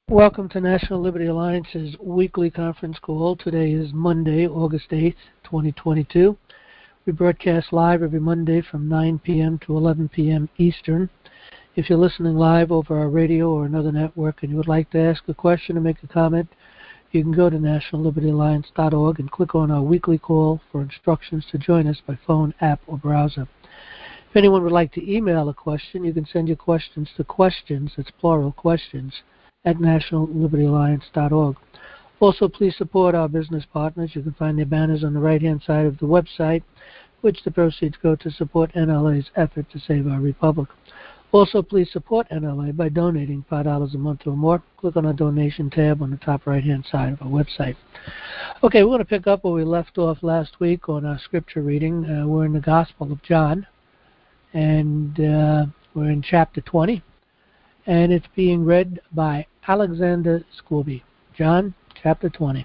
Welcome to National Liberty Alliance's weekly conference call. Today is Monday, August 8th, 2022. We broadcast live every Monday from 9 p.m. to 11 p.m. Eastern. If you're listening live over our radio or another network and you would like to ask a question or make a comment, you can go to nationallibertyalliance.org and click on our weekly call for instructions to join us by phone, app, or browser. If anyone would like to email a question, you can send your questions to questions, that's plural, questions, at nationallibertyalliance.org. Also, please support our business partners. You can find their banners on the right-hand side of the website, which the proceeds go to support NLA's effort to save our republic. Also, please support NLA by donating $5 a month or more. Click on our donation tab on the top right-hand side of our website. Okay, we're going to pick up where we left off last week on our scripture reading. We're in the Gospel of John, and we're in chapter 20. And it's being read by Alexander Squilby. John, chapter 20.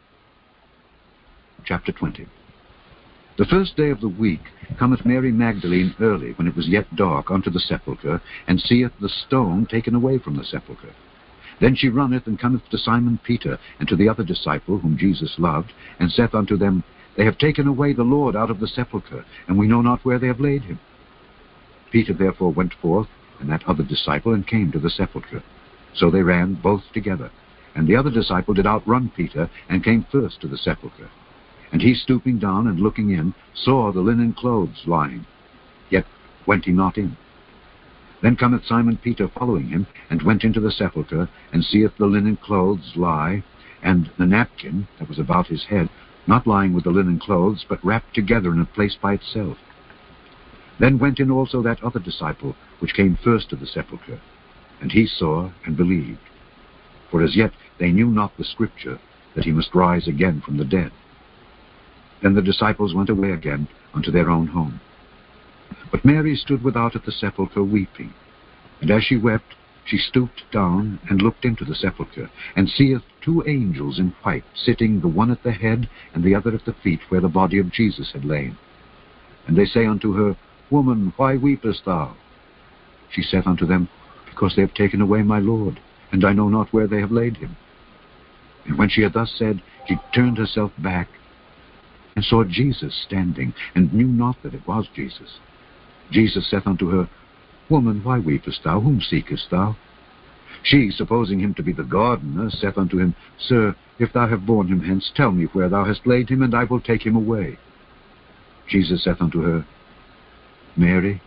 Chapter 20. The first day of the week cometh Mary Magdalene early, when it was yet dark, unto the sepulchre, and seeth the stone taken away from the sepulchre. Then she runneth, and cometh to Simon Peter, and to the other disciple, whom Jesus loved, and saith unto them, They have taken away the Lord out of the sepulchre, and we know not where they have laid him. Peter therefore went forth, and that other disciple, and came to the sepulchre. So they ran both together. And the other disciple did outrun Peter, and came first to the sepulchre. And he, stooping down and looking in, saw the linen clothes lying, yet went he not in. Then cometh Simon Peter following him, and went into the sepulchre, and seeth the linen clothes lie, and the napkin that was about his head, not lying with the linen clothes, but wrapped together in a place by itself. Then went in also that other disciple, which came first to the sepulchre, and he saw and believed. For as yet they knew not the scripture, that he must rise again from the dead. Then the disciples went away again unto their own home. But Mary stood without at the sepulchre weeping. And as she wept, she stooped down, and looked into the sepulchre, and seeth two angels in white, sitting, the one at the head, and the other at the feet, where the body of Jesus had lain. And they say unto her, Woman, why weepest thou? She saith unto them, Because they have taken away my Lord, and I know not where they have laid him. And when she had thus said, she turned herself back, and saw Jesus standing, and knew not that it was Jesus. Jesus saith unto her, Woman, why weepest thou? Whom seekest thou? She, supposing him to be the gardener, saith unto him, Sir, if thou have borne him hence, tell me where thou hast laid him, and I will take him away. Jesus saith unto her, Mary.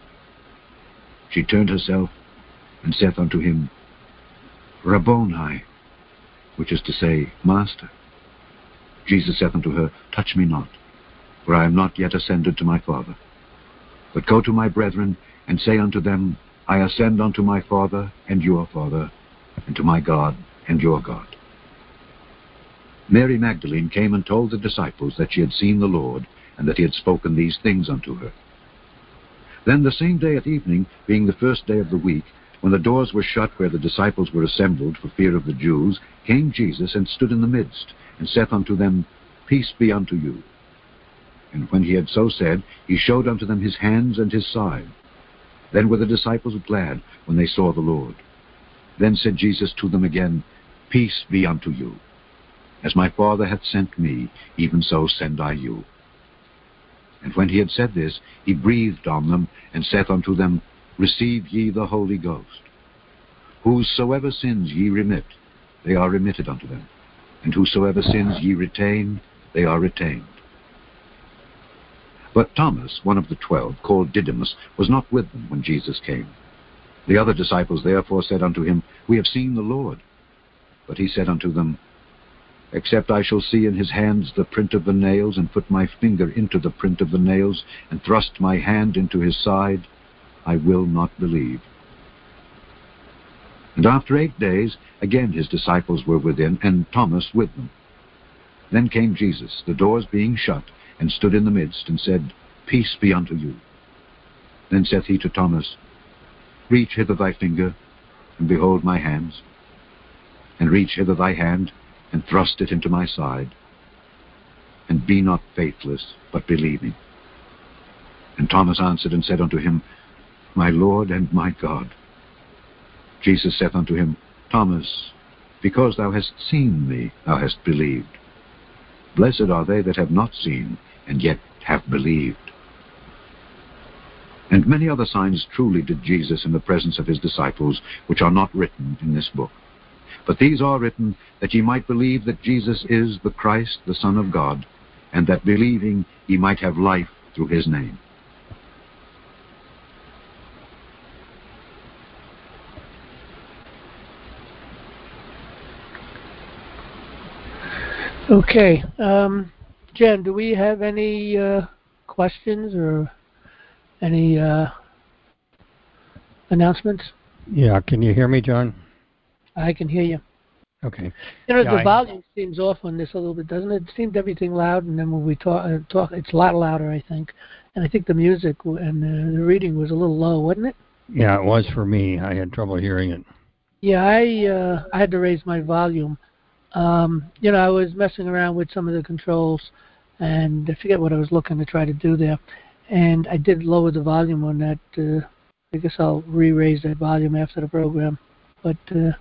She turned herself, and saith unto him, Rabboni, which is to say, Master. Jesus saith unto her, Touch me not, for I am not yet ascended to my Father. But go to my brethren, and say unto them, I ascend unto my Father and your Father, and to my God and your God. Mary Magdalene came and told the disciples that she had seen the Lord, and that he had spoken these things unto her. Then the same day at evening, being the first day of the week, when the doors were shut where the disciples were assembled for fear of the Jews, came Jesus and stood in the midst, and saith unto them, Peace be unto you. And when he had so said, he showed unto them his hands and his side. Then were the disciples glad when they saw the Lord. Then said Jesus to them again, Peace be unto you. As my Father hath sent me, even so send I you. And when he had said this, he breathed on them, and saith unto them, Receive ye the Holy Ghost. Whosoever sins ye remit, they are remitted unto them. And whosoever sins ye retain, they are retained. But Thomas, one of the 12, called Didymus, was not with them when Jesus came. The other disciples therefore said unto him, We have seen the Lord. But he said unto them, Except I shall see in his hands the print of the nails, and put my finger into the print of the nails, and thrust my hand into his side, I will not believe. And after 8 days, again his disciples were within, and Thomas with them. Then came Jesus, the doors being shut, and stood in the midst, and said, Peace be unto you. Then saith he to Thomas, Reach hither thy finger, and behold my hands, and reach hither thy hand, and thrust it into my side, and be not faithless, but believing. And Thomas answered and said unto him, My Lord and my God. Jesus saith unto him, Thomas, Because thou hast seen me, thou hast believed. Blessed are they that have not seen, and yet have believed. And many other signs truly did Jesus in the presence of his disciples, which are not written in this book. But these are written, that ye might believe that Jesus is the Christ, the Son of God, and that believing ye might have life through his name. Okay. Jen, do we have any questions or any announcements? Yeah, can you hear me, John? I can hear you. Okay. You know, Yeah, the volume seems off on this a little bit, doesn't it? It seemed everything loud, and then when we talk, it's a lot louder, I think. And I think the music and the reading was a little low, wasn't it? Yeah, it was for me. I had trouble hearing it. Yeah, I had to raise my volume. You know, I was messing around with some of the controls, and I forget what I was looking to try to do there. And I did lower the volume on that. I guess I'll re-raise that volume after the program. But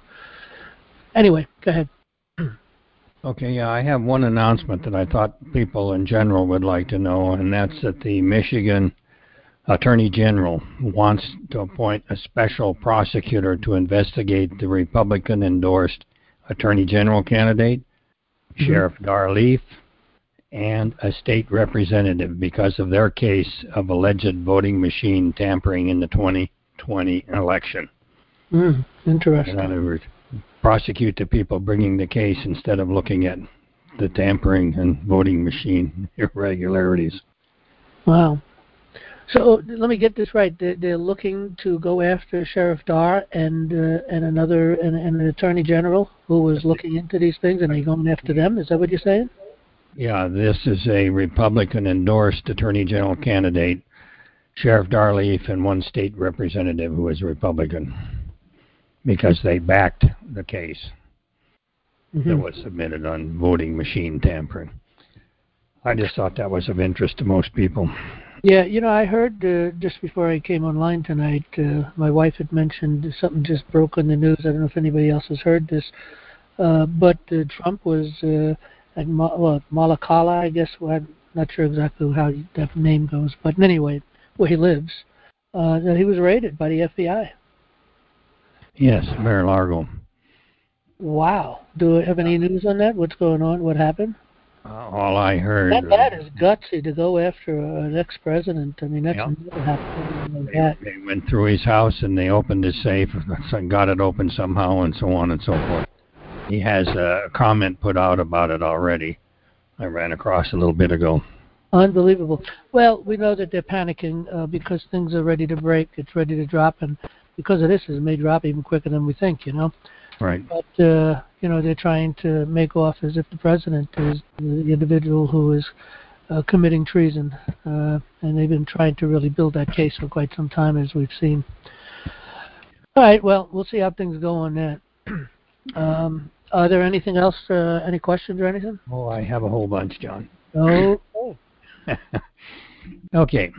anyway, go ahead. Okay, yeah, I have one announcement that I thought people in general would like to know, and that's that the Michigan Attorney General wants to appoint a special prosecutor to investigate the Republican-endorsed Attorney General candidate, Sheriff Darleaf, and a state representative because of their case of alleged voting machine tampering in the 2020 election. Interesting. In other words, prosecute the people bringing the case instead of looking at the tampering and voting machine irregularities. Wow. So let me get this right. They're looking to go after Sheriff Darr and another and an Attorney General who was looking into these things, and they're going after them. Is that what you're saying? Yeah, this is a Republican-endorsed Attorney General candidate, Sheriff Darleaf, and one state representative who is Republican, because they backed the case that was submitted on voting machine tampering. I just thought that was of interest to most people. Yeah, you know, I heard just before I came online tonight, my wife had mentioned something just broke on the news. I don't know if anybody else has heard this, but Trump was at Malakala, I guess. Well, I'm not sure exactly how that name goes, but anyway, where he lives, that he was raided by the FBI. Yes, Mar-a-Lago. Wow. Do we have any news on that? What's going on? What happened? All I heard... That is gutsy to go after an ex-president. I mean, that's never happened like that. They went through his house and they opened his safe and got it open somehow and so on and so forth. He has a comment put out about it already. I ran across a little bit ago. Unbelievable. Well, we know that they're panicking because things are ready to break. It's ready to drop, and because of this, it may drop even quicker than we think, you know. Right. But, you know, they're trying to make off as if the president is the individual who is committing treason. And they've been trying to really build that case for quite some time, as we've seen. All right, well, we'll see how things go on that. Are there anything else, any questions or anything? Oh, I have a whole bunch, John. Oh. Okay.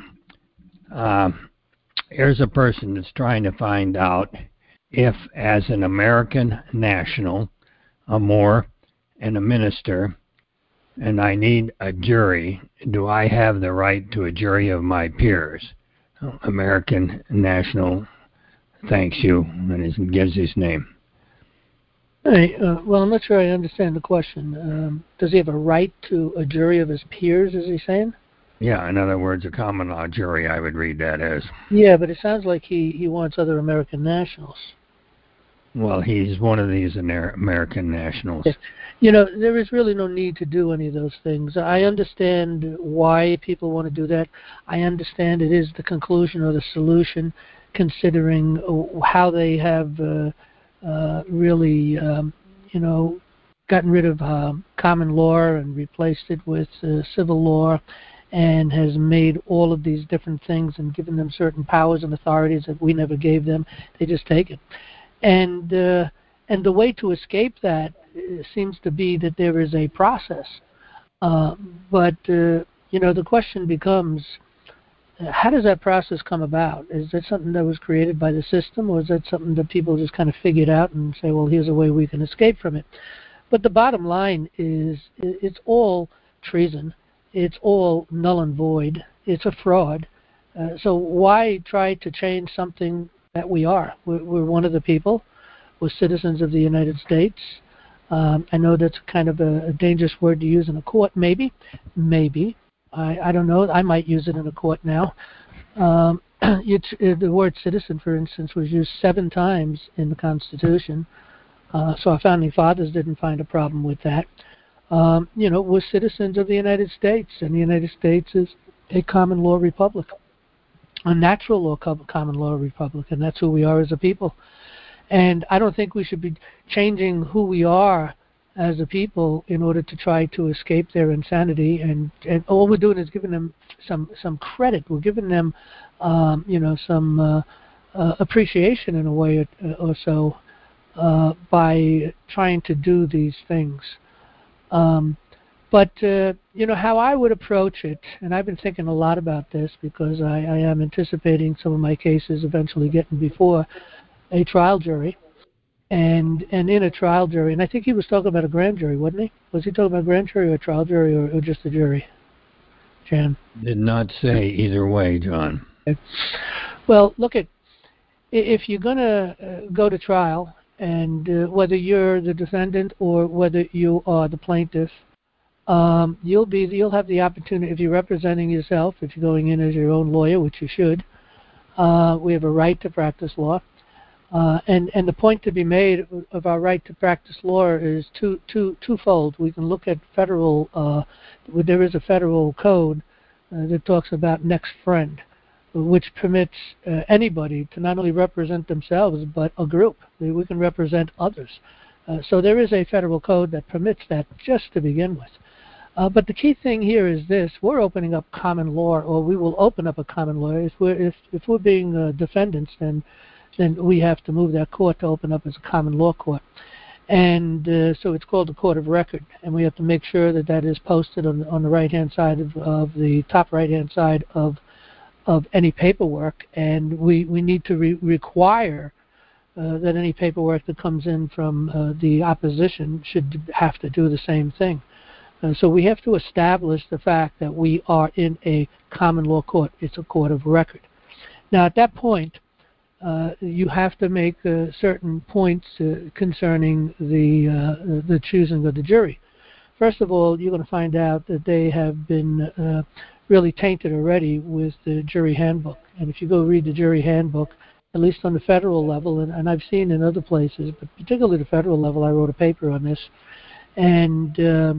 Here's a person that's trying to find out if, as an American national, a Moor, and a minister, and I need a jury, do I have the right to a jury of my peers? American national, thanks you, and he gives his name. Hey, well, I'm not sure I understand the question. Does he have a right to a jury of his peers, is he saying? Yeah, in other words, a common law jury, I would read that as. Yeah, but it sounds like he wants other American nationals. Well, he's one of these American nationals. You know, there is really no need to do any of those things. I understand why people want to do that. I understand it is the conclusion or the solution, considering how they have really, you know, gotten rid of common law and replaced it with civil law, and has made all of these different things and given them certain powers and authorities that we never gave them. They just take it. And the way to escape that seems to be that there is a process. But you know, the question becomes, how does that process come about? Is that something that was created by the system, or is that something that people just kind of figured out and say, well, here's a way we can escape from it? But the bottom line is it's all treason. It's all null and void. It's a fraud. So why try to change something that we are? We're one of the people. We're citizens of the United States. I know that's kind of a dangerous word to use in a court, maybe. I don't know. I might use it in a court now. The word citizen, for instance, was used 7 times in the Constitution. So our founding fathers didn't find a problem with that. We're citizens of the United States, and the United States is a common law republic, a natural law common law republic, and that's who we are as a people. And I don't think we should be changing who we are as a people in order to try to escape their insanity. And all we're doing is giving them some credit. We're giving them, some appreciation in a way or so by trying to do these things. But how I would approach it, and I've been thinking a lot about this because I am anticipating some of my cases eventually getting before a trial jury, and in a trial jury, and I think he was talking about a grand jury, wasn't he? Was he talking about a grand jury or a trial jury or just a jury, Jan? Did not say either way, John. Okay. Well, look, if you're going to go to trial, and whether you're the defendant or whether you are the plaintiff, you'll have the opportunity, if you're representing yourself, if you're going in as your own lawyer, which you should. We have a right to practice law. And the point to be made of our right to practice law is twofold. We can look at federal, there is a federal code that talks about next friend, which permits anybody to not only represent themselves, but a group. We can represent others. So there is a federal code that permits that just to begin with. But the key thing here is this: we're opening up common law, or we will open up a common law. If we're being defendants, then we have to move that court to open up as a common law court. And so it's called a court of record, and we have to make sure that is posted on the right-hand side of the top right-hand side of any paperwork, and we need to require that any paperwork that comes in from the opposition should have to do the same thing. So we have to establish the fact that we are in a common law court. It's a court of record. Now, at that point, you have to make certain points concerning the choosing of the jury. First of all, you're going to find out that they have been really tainted already with the jury handbook. And if you go read the jury handbook, at least on the federal level, and I've seen in other places, but particularly the federal level, I wrote a paper on this, and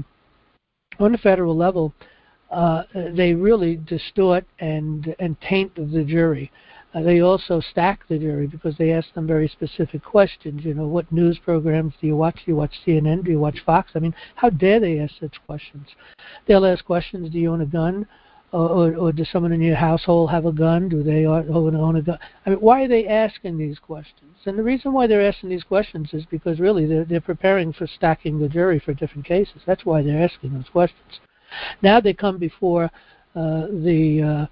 on the federal level, they really distort and taint the jury. They also stack the jury because they ask them very specific questions. What news programs do you watch? Do you watch CNN? Do you watch Fox? I mean, how dare they ask such questions? They'll ask questions: do you own a gun? Or does someone in your household have a gun? Do they own a gun? I mean, why are they asking these questions? And the reason why they're asking these questions is because really they're preparing for stacking the jury for different cases. That's why they're asking those questions. Now they come before the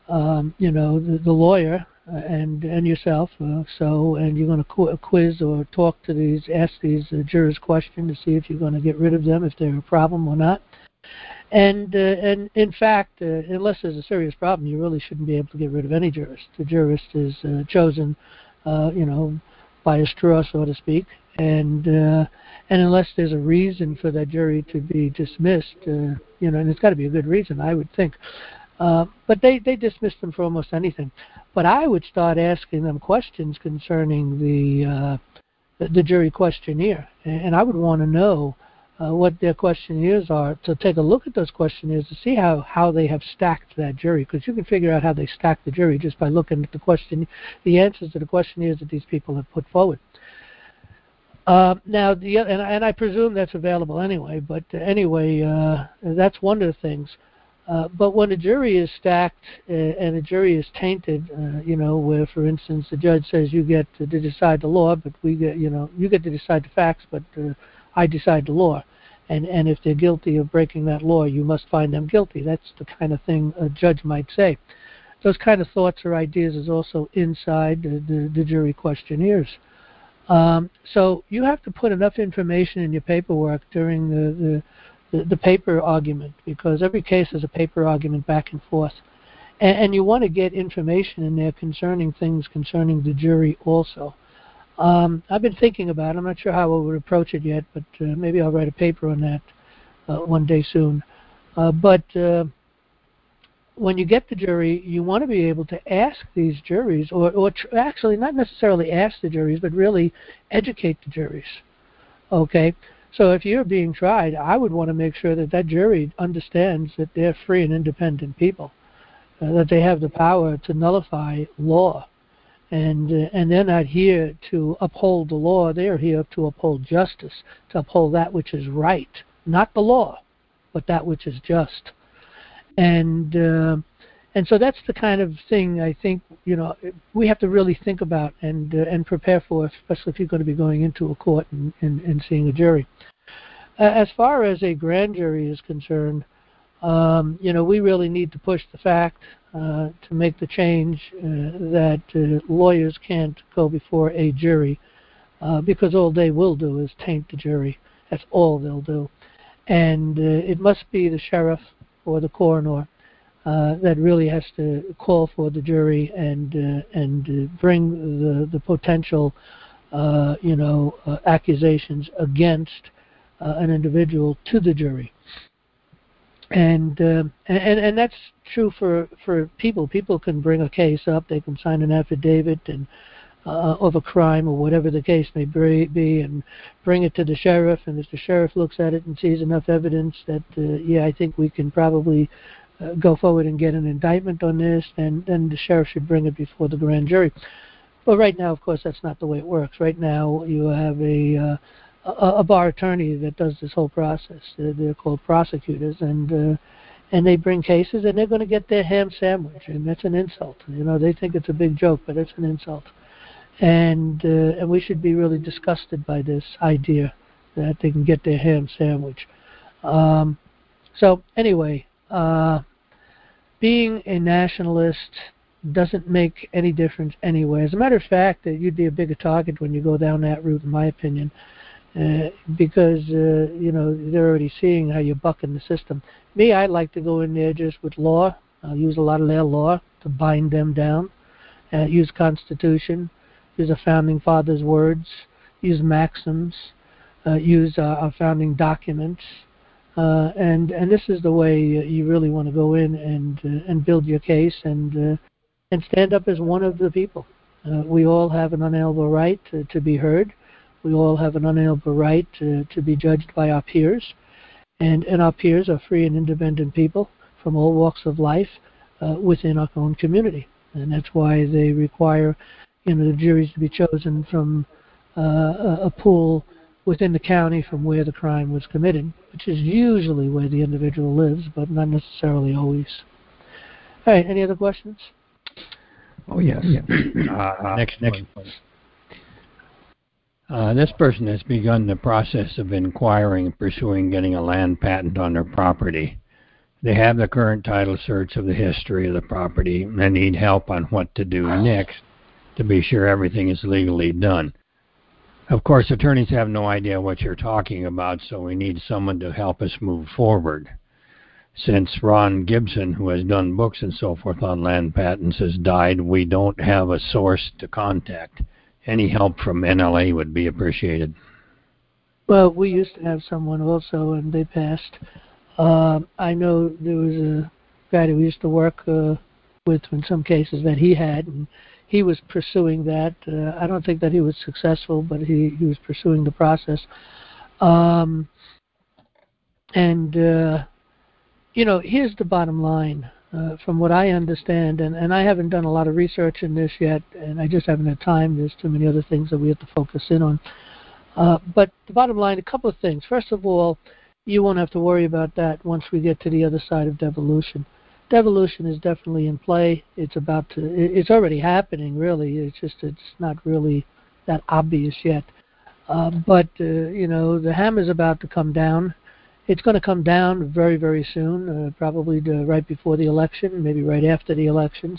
lawyer and yourself. And you're going to quiz or ask these jurors questions to see if you're going to get rid of them, if they're a problem or not. And in fact, unless there's a serious problem, you really shouldn't be able to get rid of any jurist. The jurist is chosen, by a straw, so to speak. And unless there's a reason for that jury to be dismissed, and it's got to be a good reason, I would think. But they dismiss them for almost anything. But I would start asking them questions concerning the jury questionnaire, and I would want to know what their questionnaires are, to take a look at those questionnaires to see how they have stacked that jury, because you can figure out how they stack the jury just by looking at the answers to the questionnaires that these people have put forward. Now, and I presume that's available anyway, but anyway, that's one of the things. But when a jury is stacked and a jury is tainted, where, for instance, the judge says you get to decide the law, but you get to decide the facts, but I decide the law. And if they're guilty of breaking that law, you must find them guilty. That's the kind of thing a judge might say. those kind of thoughts or ideas is also inside the jury questionnaires. So you have to put enough information in your paperwork during the paper argument, because every case is a paper argument back and forth. And you want to get information in there concerning things concerning the jury also. I've been thinking about it. I'm not sure how I would approach it yet, but maybe I'll write a paper on that one day soon. But when you get the jury, you want to be able to ask these juries, or actually not necessarily ask the juries, but really educate the juries. Okay? So if you're being tried, I would want to make sure that that jury understands that they're free and independent people, that they have the power to nullify law. And they're not here to uphold the law. They are here to uphold justice, to uphold that which is right. Not the law, but that which is just. And so that's the kind of thing I think, we have to really think about and prepare for, especially if you're going to be going into a court and seeing a jury. As far as a grand jury is concerned, we really need to push the fact to make the change that lawyers can't go before a jury because all they will do is taint the jury. That's all they'll do. And it must be the sheriff or the coroner that really has to call for the jury and bring the potential, accusations against an individual to the jury. And that's true for people. People can bring a case up. They can sign an affidavit of a crime or whatever the case may be, and bring it to the sheriff. And if the sheriff looks at it and sees enough evidence that, I think we can probably go forward and get an indictment on this, then the sheriff should bring it before the grand jury. But right now, of course, that's not the way it works. Right now, you have a bar attorney that does this whole process. They're called prosecutors, and they bring cases, and they're going to get their ham sandwich, and that's an insult. They think it's a big joke, but it's an insult. And we should be really disgusted by this idea that they can get their ham sandwich. So anyway, being a nationalist doesn't make any difference anyway. As a matter of fact, you'd be a bigger target when you go down that route, in my opinion. Because they're already seeing how you're bucking the system. Me, I'd like to go in there just with law. I'll use a lot of their law to bind them down. Use Constitution, use a founding father's words, use maxims, use our founding documents, and this is the way you really want to go in and build your case and stand up as one of the people. We all have an unalienable right to be heard. We all have an unalienable right to be judged by our peers, and our peers are free and independent people from all walks of life within our own community, and that's why they require, the juries to be chosen from a pool within the county from where the crime was committed, which is usually where the individual lives, but not necessarily always. All right, any other questions? Oh yes. Next. This person has begun the process of inquiring and pursuing getting a land patent on their property. They have the current title search of the history of the property and need help on what to do next to be sure everything is legally done. Of course, attorneys have no idea what you're talking about, so we need someone to help us move forward. Since Ron Gibson, who has done books and so forth on land patents, has died, we don't have a source to contact. Any help from NLA would be appreciated. Well, we used to have someone also, and they passed. I know there was a guy that we used to work with in some cases that he had, and he was pursuing that. I don't think that he was successful, but he was pursuing the process. Here's the bottom line. From what I understand, and I haven't done a lot of research in this yet, and I just haven't had time. There's too many other things that we have to focus in on. But the bottom line, a couple of things. First of all, you won't have to worry about that once we get to the other side of devolution. Devolution is definitely in play. It's already happening, really. It's not really that obvious yet. But the hammer's about to come down, It's going to come down very, very soon, probably right before the election, maybe right after the elections.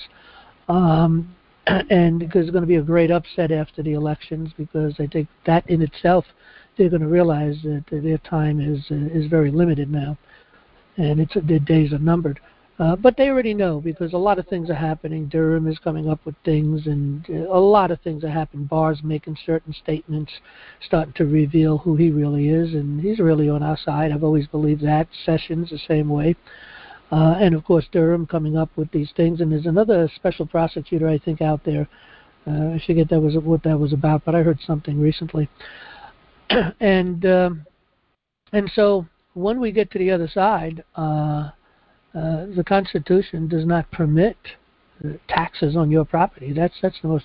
And because there's going to be a great upset after the elections, because I think that in itself, they're going to realize that their time is very limited now, and their days are numbered. But they already know, because a lot of things are happening. Durham is coming up with things, and a lot of things are happening. Barr's making certain statements, starting to reveal who he really is, and he's really on our side. I've always believed that. Sessions the same way. And of course Durham coming up with these things, and there's another special prosecutor I think out there. I forget what that was about, but I heard something recently. and so when we get to the other side, the Constitution does not permit taxes on your property. That's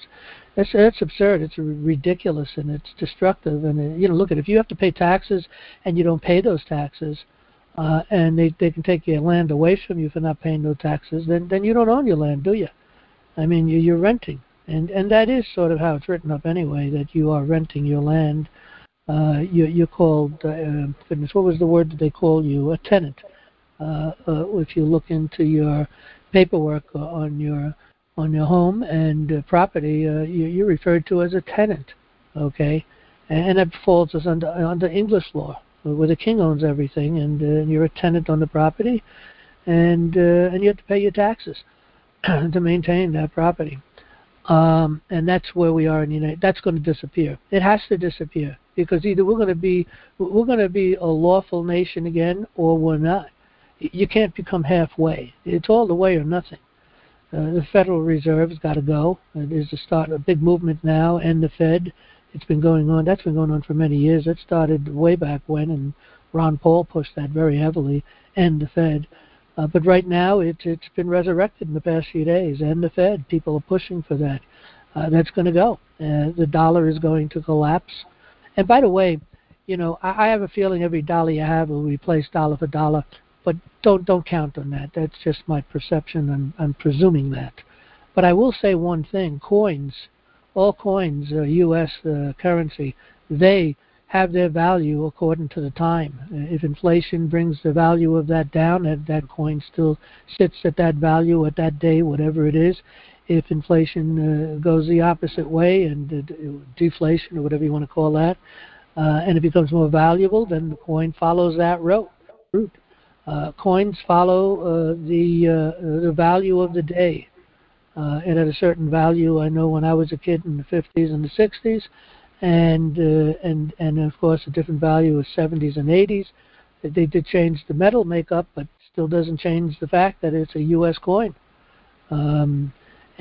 absurd. It's ridiculous, and it's destructive. And look at if you have to pay taxes and you don't pay those taxes. And they can take your land away from you for not paying no taxes, then you don't own your land, do you? I mean, you're renting. And that is sort of how it's written up anyway, that you are renting your land. You're called, goodness, what was the word that they call you? A tenant. If you look into your paperwork on your home and property, you're referred to as a tenant, okay? And that falls us under English law, where the king owns everything, and you're a tenant on the property, and you have to pay your taxes to maintain that property. And that's where we are in the United. That's going to disappear. It has to disappear, because either we're going to be a lawful nation again, or we're not. You can't become halfway. It's all the way or nothing. The Federal Reserve's got to go. There's a big movement now, and the Fed. It's been going on. That's been going on for many years. It started way back when, and Ron Paul pushed that very heavily, and the Fed. But right now, it's been resurrected in the past few days, and the Fed. People are pushing for that. That's going to go. The dollar is going to collapse. And by the way, I have a feeling every dollar you have will replace dollar for dollar. But don't count on that. That's just my perception. I'm presuming that. But I will say one thing: coins. All coins are U.S. Currency. They have their value according to the time. If inflation brings the value of that down, that coin still sits at that value at that day, whatever it is. If inflation goes the opposite way, and deflation, or whatever you want to call that, and it becomes more valuable, then the coin follows that route. Coins follow the value of the day. And at a certain value, I know when I was a kid in the 50s and the 60s, and of course a different value of 70s and 80s. They did change the metal makeup, but still doesn't change the fact that it's a U.S. coin. The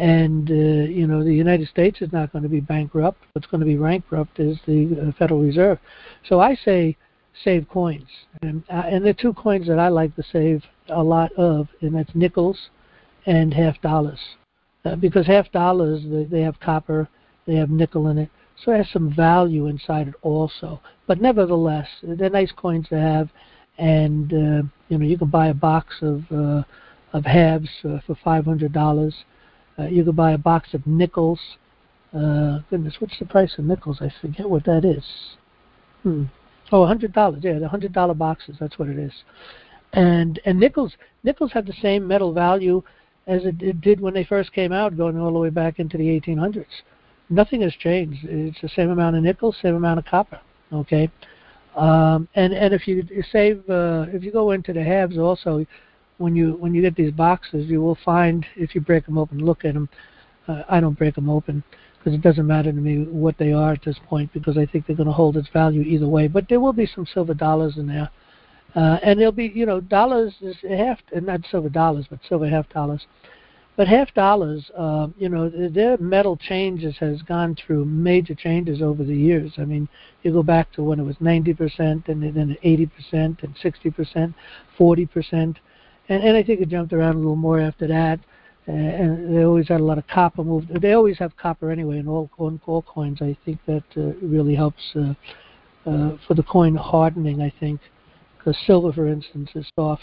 United States is not going to be bankrupt. What's going to be bankrupt is the Federal Reserve. So I say save coins. And there are two coins that I like to save a lot of, and that's nickels and half dollars. Because half dollars, they have copper, they have nickel in it, so it has some value inside it also. But nevertheless, they're nice coins to have, and you can buy a box of halves for $500. You can buy a box of nickels. Goodness, what's the price of nickels? I forget what that is. $100. Yeah, the $100 boxes. That's what it is. And nickels have the same metal value as it did when they first came out, going all the way back into the 1800s. Nothing has changed. It's the same amount of nickel, same amount of copper. Okay, and if you save, if you go into the halves also, when you get these boxes, you will find, if you break them open, look at them. I don't break them open because it doesn't matter to me what they are at this point, because I think they're going to hold its value either way. But there will be some silver dollars in there. And there'll be, dollars is half, not silver dollars, but silver half dollars. But half dollars, their metal changes has gone through major changes over the years. I mean, you go back to when it was 90%, and then 80%, and 60%, 40%. And I think it jumped around a little more after that. And they always had a lot of copper moved. They always have copper anyway in all coins. I think that really helps for the coin hardening, I think. Because silver, for instance, is soft.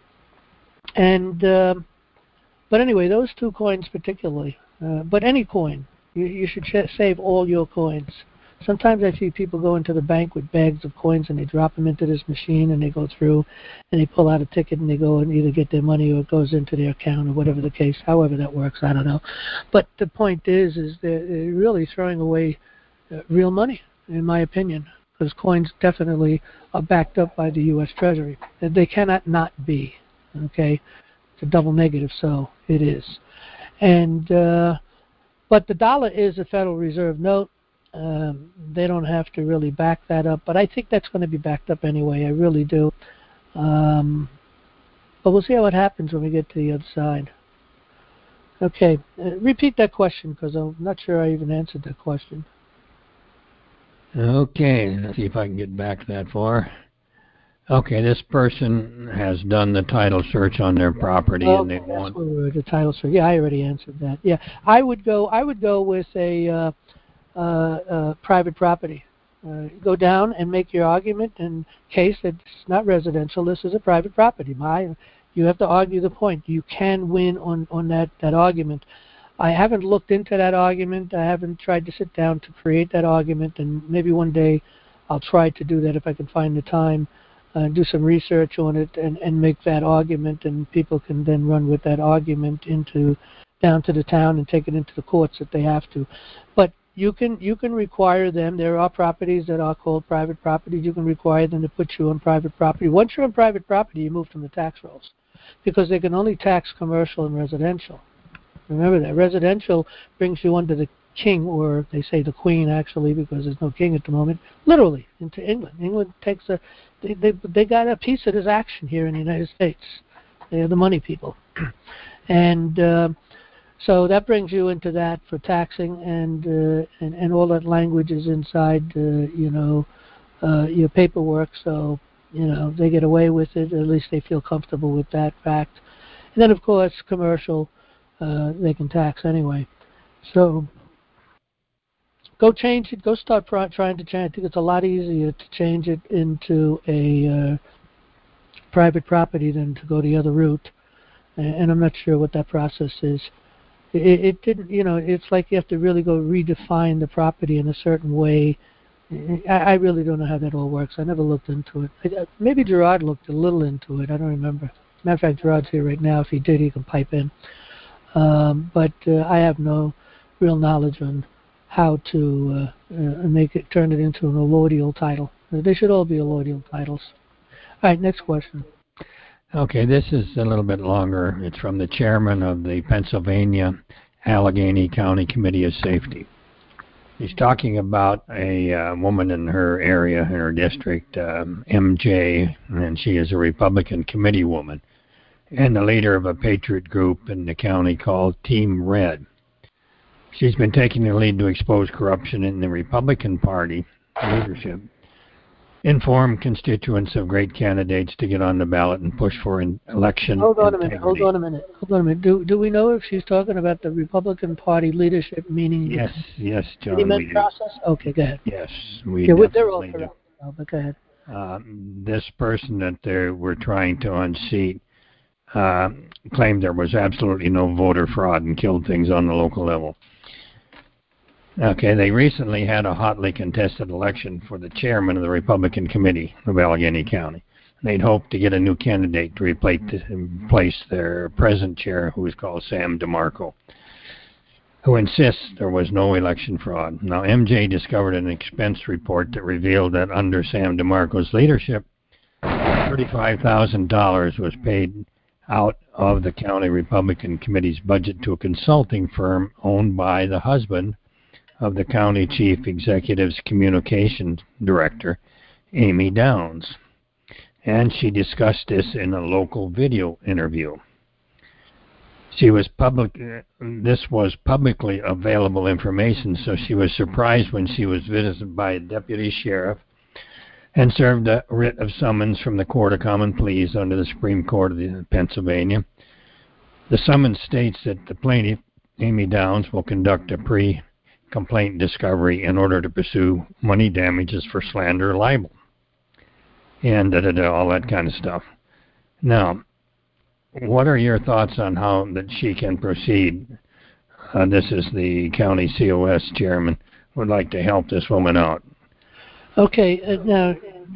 And but anyway, those two coins particularly. But any coin, you should save all your coins. Sometimes I see people go into the bank with bags of coins and they drop them into this machine and they go through and they pull out a ticket and they go and either get their money or it goes into their account or whatever the case, however that works, I don't know. But the point is they're really throwing away real money, in my opinion, because coins definitely are backed up by the U.S. Treasury. They cannot not be, okay? It's a double negative, so it is. And but the dollar is a Federal Reserve note. They don't have to really back that up, but I think that's going to be backed up anyway. I really do. But we'll see how it happens when we get to the other side. Okay, repeat that question because I'm not sure I even answered that question. Okay, let's see if I can get back that far. Okay, this person has done the title search on their property, and they want the title search. Yeah, I already answered that. Yeah, I would go with a private property. Go down and make your argument in case that it's not residential. This is a private property. You have to argue the point. You can win on that argument. I haven't looked into that argument. I haven't tried to sit down to create that argument, and maybe one day I'll try to do that if I can find the time, do some research on it, and make that argument, and people can then run with that argument down to the town and take it into the courts if they have to. But you can require them. There are properties that are called private properties. You can require them to put you on private property. Once you're on private property, you move from the tax rolls because they can only tax commercial and residential. Remember that. Residential brings you under the king, or they say the queen actually, because there's no king at the moment, literally into England. England takes they got a piece of this action here in the United States. They are the money people. And so that brings you into that for taxing, and all that language is inside, your paperwork. So, they get away with it. At least they feel comfortable with that fact. And then, of course, commercial, they can tax anyway. So go change it. Go start trying to change. I think it's a lot easier to change it into a private property than to go the other route. And I'm not sure what that process is. It didn't, it's like you have to really go redefine the property in a certain way. I really don't know how that all works. I never looked into it. Maybe Gerard looked a little into it. I don't remember. Matter of fact, Gerard's here right now. If he did, he can pipe in. But I have no real knowledge on how to turn it into an allodial title. They should all be allodial titles. All right, next question. Okay, this is a little bit longer. It's from the chairman of the Pennsylvania Allegheny County Committee of Safety. He's talking about a woman in her area, in her district, MJ, and she is a Republican committee woman and the leader of a patriot group in the county called Team Red. She's been taking the lead to expose corruption in the Republican Party leadership, inform constituents of great candidates to get on the ballot and push for election Hold on integrity. a minute. Do we know if she's talking about the Republican Party leadership, meaning Yes, John, we do. Process? Okay, go ahead. Yes, we they're all definitely correct. But go ahead. This person that they were trying to unseat claimed there was absolutely no voter fraud and killed things on the local level. Okay, they recently had a hotly contested election for the chairman of the Republican Committee of Allegheny County. They'd hoped to get a new candidate to replace their present chair, who is called Sam DeMarco, who insists there was no election fraud. Now, MJ discovered an expense report that revealed that under Sam DeMarco's leadership, $35,000 was paid out of the county Republican Committee's budget to a consulting firm owned by the husband of the county chief executive's communications director, Amy Downs. And she discussed this in a local video interview. This was publicly available information, so she was surprised when she was visited by a deputy sheriff and served a writ of summons from the Court of Common Pleas under the Supreme Court of Pennsylvania. The summons states that the plaintiff, Amy Downs, will conduct a pre-complaint discovery in order to pursue money damages for slander or libel, and all that kind of stuff. Now, what are your thoughts on how that she can proceed? This is the county COS chairman would like to help this woman out. Okay, now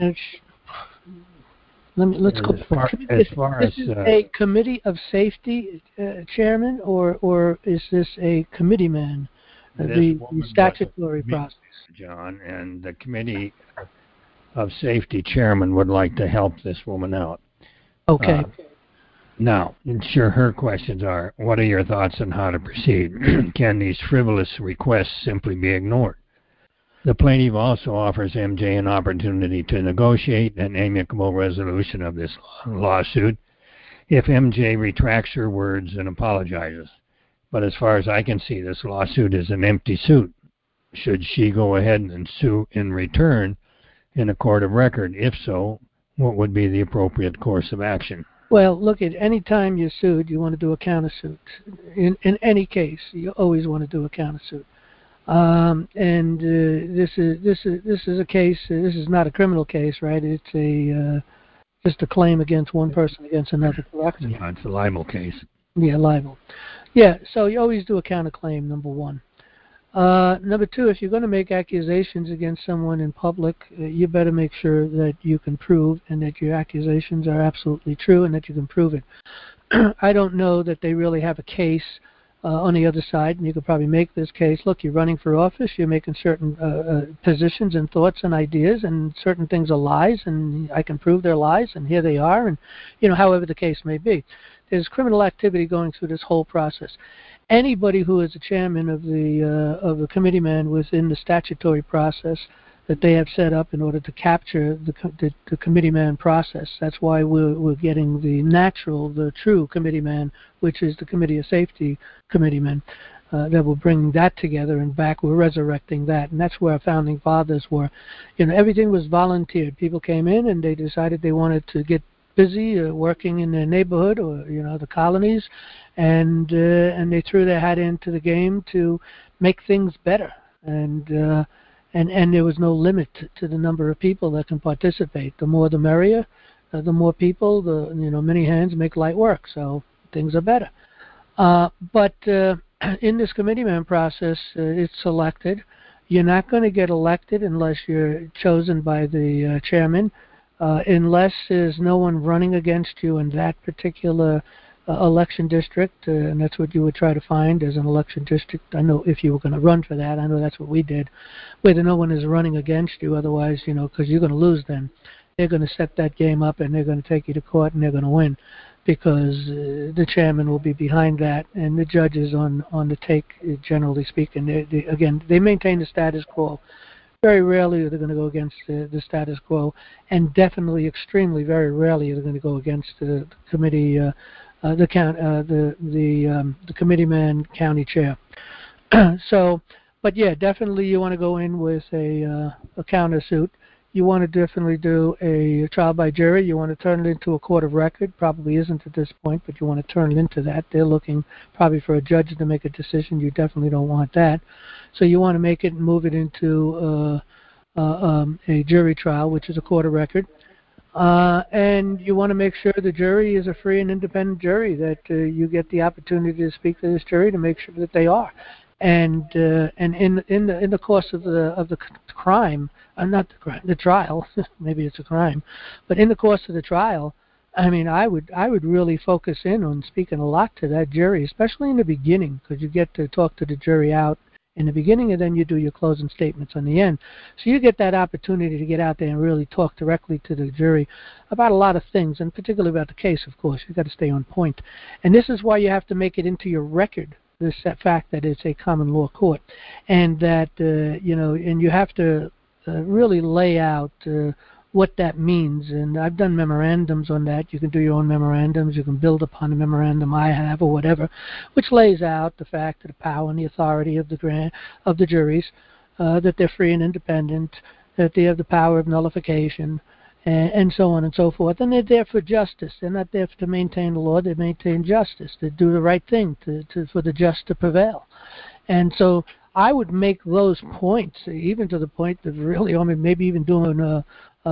let's go. As far as this is a committee of safety chairman, or is this a committee man? The statutory process. John, and the committee of safety chairman would like to help this woman out. Okay. Now, sure, her questions are, what are your thoughts on how to proceed? Can these frivolous requests simply be ignored? The plaintiff also offers MJ an opportunity to negotiate an amicable resolution of this lawsuit if MJ retracts her words and apologizes. But as far as I can see, this lawsuit is an empty suit. Should she go ahead and sue in return in a court of record? If so, what would be the appropriate course of action? Well, look, at any time you're sued, you want to do a countersuit. In any case, you always want to do a countersuit. This is a case. This is not a criminal case, right? It's just a claim against one person against another, correct? Yeah, it's a libel case. Yeah, libel. Yeah, so you always do a counterclaim, number one. Number two, if you're going to make accusations against someone in public, you better make sure that you can prove and that your accusations are absolutely true and that you can prove it. I don't know that they really have a case on the other side, and you could probably make this case. Look, you're running for office, you're making certain positions and thoughts and ideas, and certain things are lies, and I can prove they're lies, and here they are, and however the case may be. There's criminal activity going through this whole process. Anybody who is the chairman of the committeeman within the statutory process that they have set up in order to capture the committeeman process. That's why we're getting the true committeeman, which is the Committee of Safety committeeman, that will bring that together and back. We're resurrecting that, and that's where our founding fathers were. Everything was volunteered. People came in and they decided they wanted to get busy working in their neighborhood or the colonies, and they threw their hat into the game to make things better, and there was no limit to the number of people that can participate. The more the merrier. The more people, many hands make light work, so things are better. But in this committeeman process, it's selected. You're not going to get elected unless you're chosen by the chairman. Unless there's no one running against you in that particular election district, and that's what you would try to find as an election district. I know if you were going to run for that, I know that's what we did, whether no one is running against you, otherwise, because you're going to lose then. They're going to set that game up, and they're going to take you to court, and they're going to win, because the chairman will be behind that, and the judges on the take, generally speaking. They maintain the status quo. Very rarely are they going to go against the status quo, and definitely, extremely, very rarely are they going to go against the committee, the committeeman county chair. So, but yeah, definitely you want to go in with a countersuit. You want to definitely do a trial by jury. You want to turn it into a court of record. Probably isn't at this point, but you want to turn it into that. They're looking probably for a judge to make a decision. You definitely don't want that. So you want to make it and move it into a jury trial, which is a court of record. And you want to make sure the jury is a free and independent jury, that you get the opportunity to speak to this jury to make sure that they are. And in the course of the crime, not the crime, the trial, maybe it's a crime, but in the course of the trial, I mean, I would really focus in on speaking a lot to that jury, especially in the beginning, because you get to talk to the jury out in the beginning, and then you do your closing statements on the end. So you get that opportunity to get out there and really talk directly to the jury about a lot of things, and particularly about the case, of course. You've got to stay on point. And this is why you have to make it into your record, this fact that it's a common law court, and that and you have to really lay out what that means. And I've done memorandums on that. You can do your own memorandums. You can build upon the memorandum I have or whatever, which lays out the fact that the power and the authority of the juries, that they're free and independent, that they have the power of nullification, and so on and so forth. And they're there for justice. They're not there to maintain the law. They maintain justice. They do the right thing for the just to prevail. And so I would make those points, even to the point of really, maybe even doing a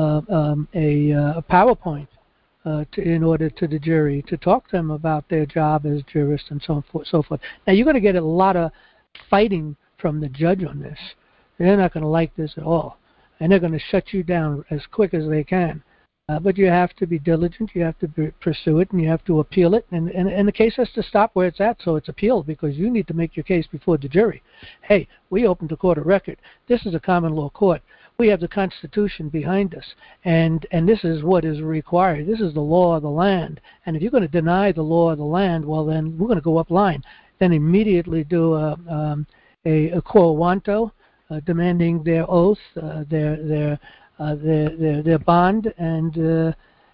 PowerPoint in order to the jury to talk to them about their job as jurists and so forth. Now, you're going to get a lot of fighting from the judge on this. they're not going to like this at all, and they're going to shut you down as quick as they can. But you have to be diligent, you have to pursue it, and you have to appeal it, and the case has to stop where it's at, so it's appealed, because you need to make your case before the jury. Hey, we opened a court of record. This is a common law court. We have the Constitution behind us, and this is what is required. This is the law of the land, and if you're going to deny the law of the land, well, then we're going to go up line. Then immediately do a quo wanto, demanding their oath, their bond, and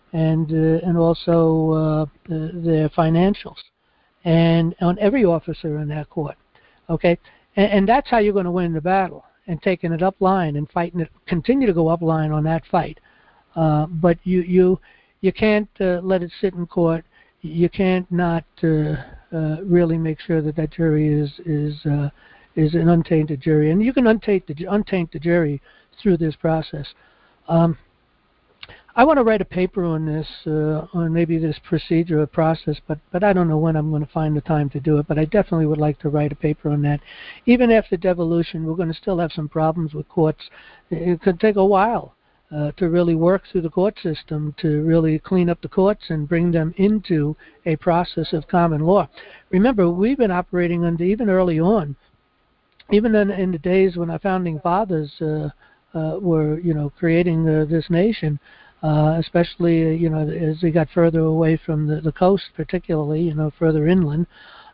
also their financials, and on every officer in that court. Okay, and that's how you're going to win the battle, and taking it up line and fighting it. Continue to go up line on that fight, but you can't let it sit in court. You can't not really make sure that jury is an untainted jury, and you can untaint the jury through this process. I want to write a paper on this, on maybe this procedure or process, but I don't know when I'm going to find the time to do it, but I definitely would like to write a paper on that. Even after devolution, we're going to still have some problems with courts. It could take a while to really work through the court system, to really clean up the courts and bring them into a process of common law. Remember, we've been operating under, even early on, even in the days when our founding fathers were, creating this nation, especially, as we got further away from the coast, particularly, further inland.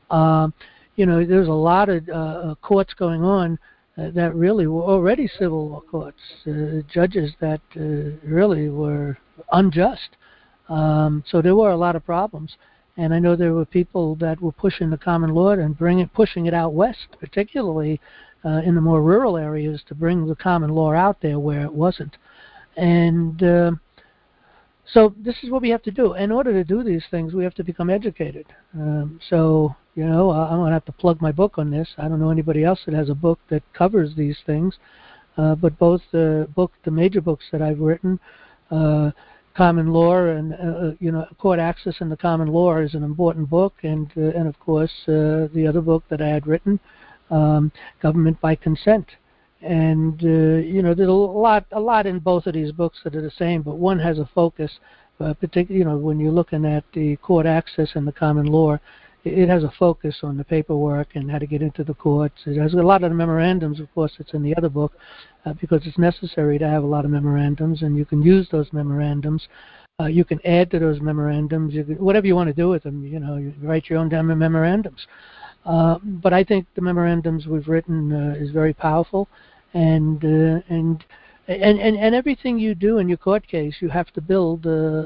There's a lot of courts going on that really were already civil law courts, judges that really were unjust. So there were a lot of problems. And I know there were people that were pushing the common law and pushing it out west, particularly in the more rural areas, to bring the common law out there where it wasn't. And so this is what we have to do. In order to do these things, we have to become educated. I'm going to have to plug my book on this. I don't know anybody else that has a book that covers these things. But both the major books that I've written, Common Law and Court Access and the Common Law is an important book, and of course the other book that I had written, Government by Consent. And there's a lot in both of these books that are the same, but one has a focus, particularly when you're looking at the Court Access and the Common Law. It has a focus on the paperwork and how to get into the courts. It has a lot of the memorandums, of course, it's in the other book, because it's necessary to have a lot of memorandums, and you can use those memorandums. You can add to those memorandums. Whatever you want to do with them, you write your own damn memorandums. But I think the memorandums we've written is very powerful, and everything you do in your court case, you have to build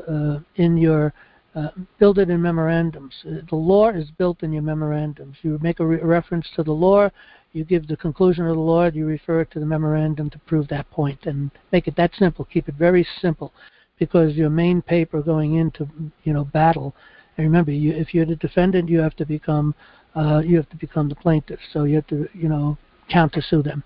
build it in memorandums. The law is built in your memorandums. You make a reference to the law, you give the conclusion of the law, you refer to the memorandum to prove that point, and make it that simple. Keep it very simple, because your main paper going into battle. And remember, if you're the defendant, you have to become the plaintiff. So you have to countersue them.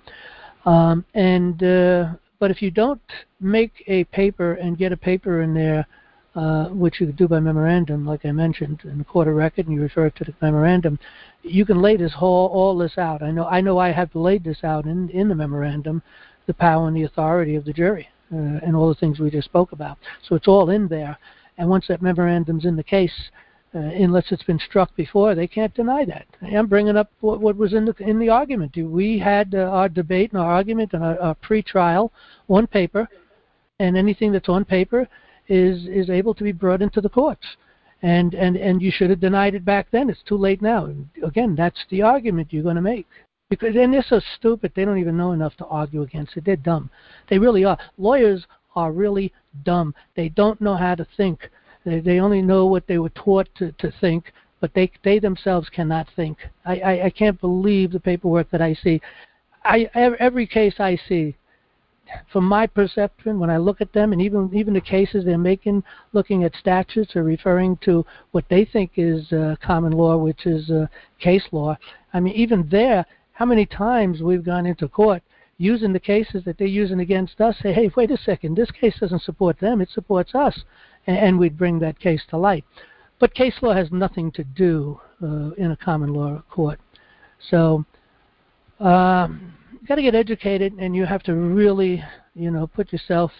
But if you don't make a paper and get a paper in there, which you could do by memorandum, like I mentioned, in the court of record, and you refer to the memorandum, you can lay all this out. I know I have laid this out in the memorandum, the power and the authority of the jury, and all the things we just spoke about. So it's all in there. And once that memorandum's in the case, unless it's been struck before, they can't deny that. I'm bringing up what was in the argument. We had our debate and our argument and our pre-trial on paper, and anything that's on paper is able to be brought into the courts. And you should have denied it back then. It's too late now. And again, that's the argument you're going to make. Because they're so stupid, they don't even know enough to argue against it. They're dumb. They really are. Lawyers are really dumb. They don't know how to think. They only know what they were taught to think, but they themselves cannot think. I can't believe the paperwork that I see. Every case I see, from my perception, when I look at them, and even the cases they're making, looking at statutes or referring to what they think is common law, which is case law. I mean, even there, how many times we've gone into court using the cases that they're using against us, say, hey, wait a second, this case doesn't support them, it supports us, and we'd bring that case to light. But case law has nothing to do in a common law court. So got to get educated, and you have to really, put yourself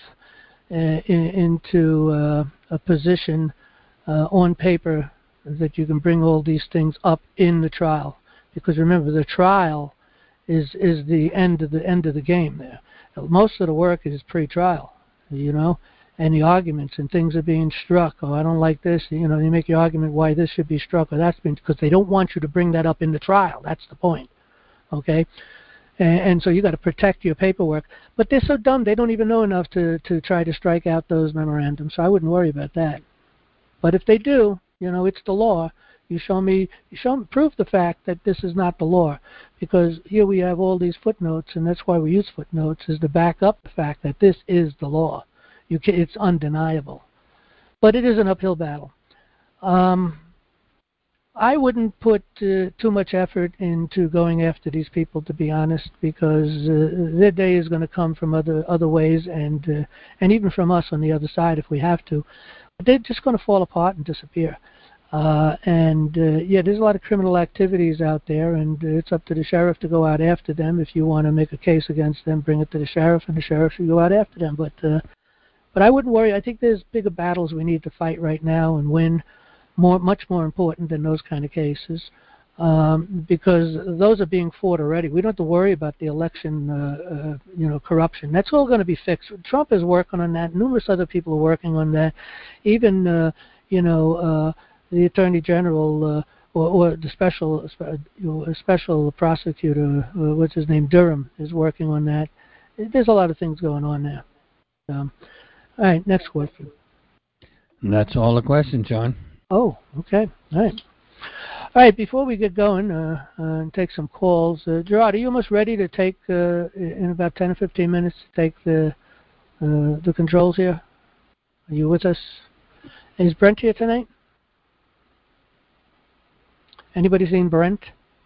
into a position on paper that you can bring all these things up in the trial. Because remember, the trial is the end of the game there. Most of the work is pre-trial, and the arguments and things are being struck. Oh, I don't like this. You make your argument why this should be struck or that's been, because they don't want you to bring that up in the trial. That's the point. Okay? And so you got to protect your paperwork. But they're so dumb, they don't even know enough to try to strike out those memorandums. So I wouldn't worry about that. But if they do, it's the law. Prove the fact that this is not the law, because here we have all these footnotes, and that's why we use footnotes, is to back up the fact that this is the law. It's undeniable. But it is an uphill battle. I wouldn't put too much effort into going after these people, to be honest, because their day is going to come from other ways, and even from us on the other side if we have to. But they're just going to fall apart and disappear. There's a lot of criminal activities out there, and it's up to the sheriff to go out after them. If you want to make a case against them, bring it to the sheriff, and the sheriff should go out after them. But I wouldn't worry. I think there's bigger battles we need to fight right now and win, much more important than those kind of cases, because those are being fought already. We don't have to worry about the election, corruption. That's all going to be fixed. Trump is working on that. Numerous other people are working on that. Even, the Attorney General or the special prosecutor, what's his name, Durham, is working on that. There's a lot of things going on there. All right, next question. And that's all the questions, John. Oh, okay. All right. All right, before we get going and take some calls, Gerard, are you almost ready to take, in about 10 or 15 minutes, to take the controls here? Are you with us? Is Brent here tonight? Anybody seen Brent?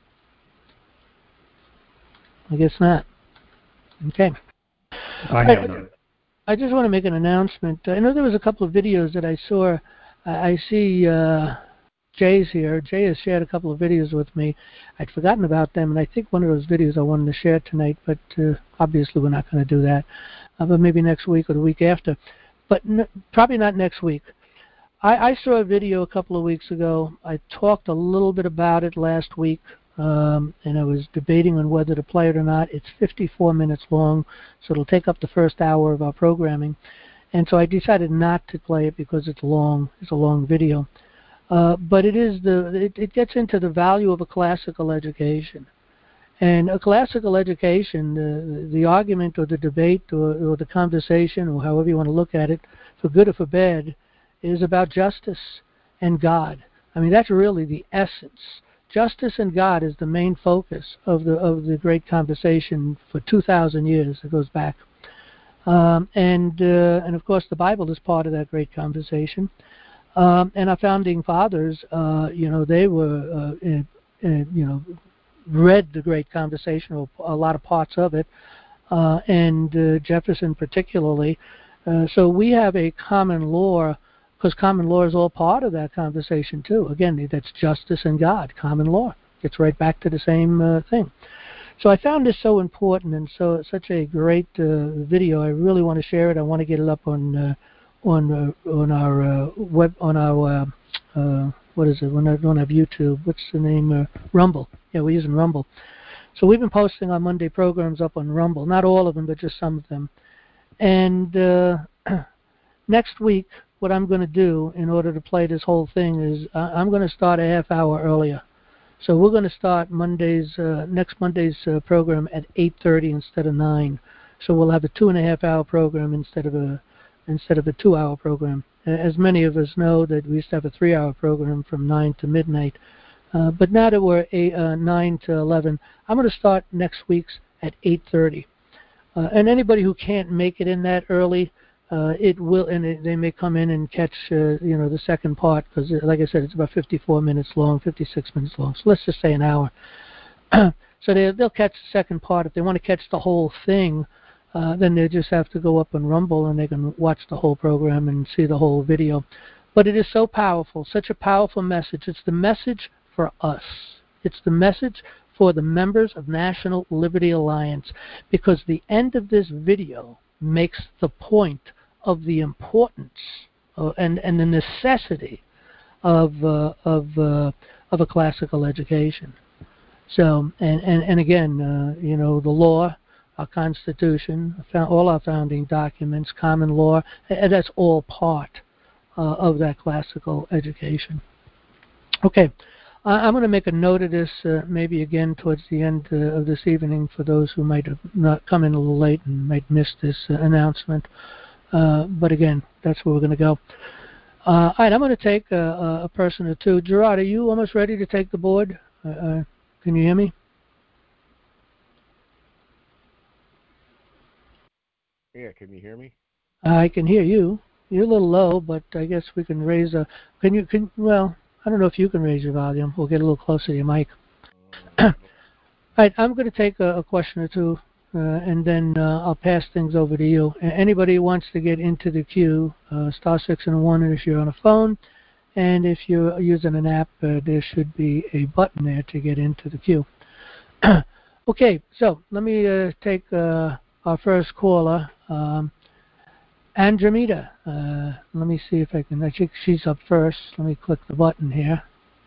I guess not. Okay. I have not. I just want to make an announcement. I know there was a couple of videos that I saw. I see Jay's here. Jay has shared a couple of videos with me. I'd forgotten about them, and I think one of those videos I wanted to share tonight, but obviously we're not going to do that. But maybe next week or the week after. But probably not next week. I saw a video a couple of weeks ago. I talked a little bit about it last week, and I was debating on whether to play it or not. It's 54 minutes long, so it'll take up the first hour of our programming. And so I decided not to play it because it's long. It's a long video. But it gets into the value of a classical education. And a classical education, the argument or the debate or the conversation, or however you want to look at it, for good or for bad, is about justice and God. I mean, that's really the essence. Justice and God is the main focus of the great conversation for 2,000 years. It goes back. And of course, the Bible is part of that great conversation. And our founding fathers, they were, read the great conversation, or a lot of parts of it, and Jefferson particularly. So we have a common law, because common law is all part of that conversation too. Again, that's justice and God, common law. Gets right back to the same thing. So I found this so important and such a great video. I really want to share it. I want to get it up on our web, on our what is it? When I don't have YouTube, what's the name? Rumble. Yeah, we're using Rumble. So we've been posting our Monday programs up on Rumble. Not all of them, but just some of them. And next week, what I'm going to do in order to play this whole thing is I'm going to start a half hour earlier. So we're going to start next Monday's program at 8:30 instead of 9. So we'll have a 2.5 hour program instead of a 2-hour program. As many of us know, that we used to have a 3-hour program from 9 to midnight. But now that we're 9 to 11, I'm going to start next week's at 8:30. And anybody who can't make it in that early, they may come in and catch, the second part, because, like I said, it's about 54 minutes long, 56 minutes long. So let's just say an hour. So they'll catch the second part. If they want to catch the whole thing, then they just have to go up on Rumble and they can watch the whole program and see the whole video. But it is so powerful, such a powerful message. It's the message for us. It's the message for the members of National Liberty Alliance, because the end of this video makes the point of the importance and the necessity of a classical education. So, and again, you know, the law, our Constitution, all our founding documents, common law, that's all part of that classical education. Okay, I'm going to make a note of this maybe again towards the end of this evening for those who might have not come in a little late and might miss this announcement. But again, that's where we're going to go. All right, I'm going to take a person or two. Gerard, are you almost ready to take the board? Can you hear me? Yeah, can you hear me? I can hear you. You're a little low, but I guess we can raise a... Well, I don't know if you can raise your volume. We'll get a little closer to your mic. All right, I'm going to take a question or two, and then I'll pass things over to you. Anybody who wants to get into the queue, star 6 and 1 if you're on a phone, and if you're using an app, there should be a button there to get into the queue. Okay, so let me take our first caller, Andromeda. Let me see if I think she's up first. Let me click the button here.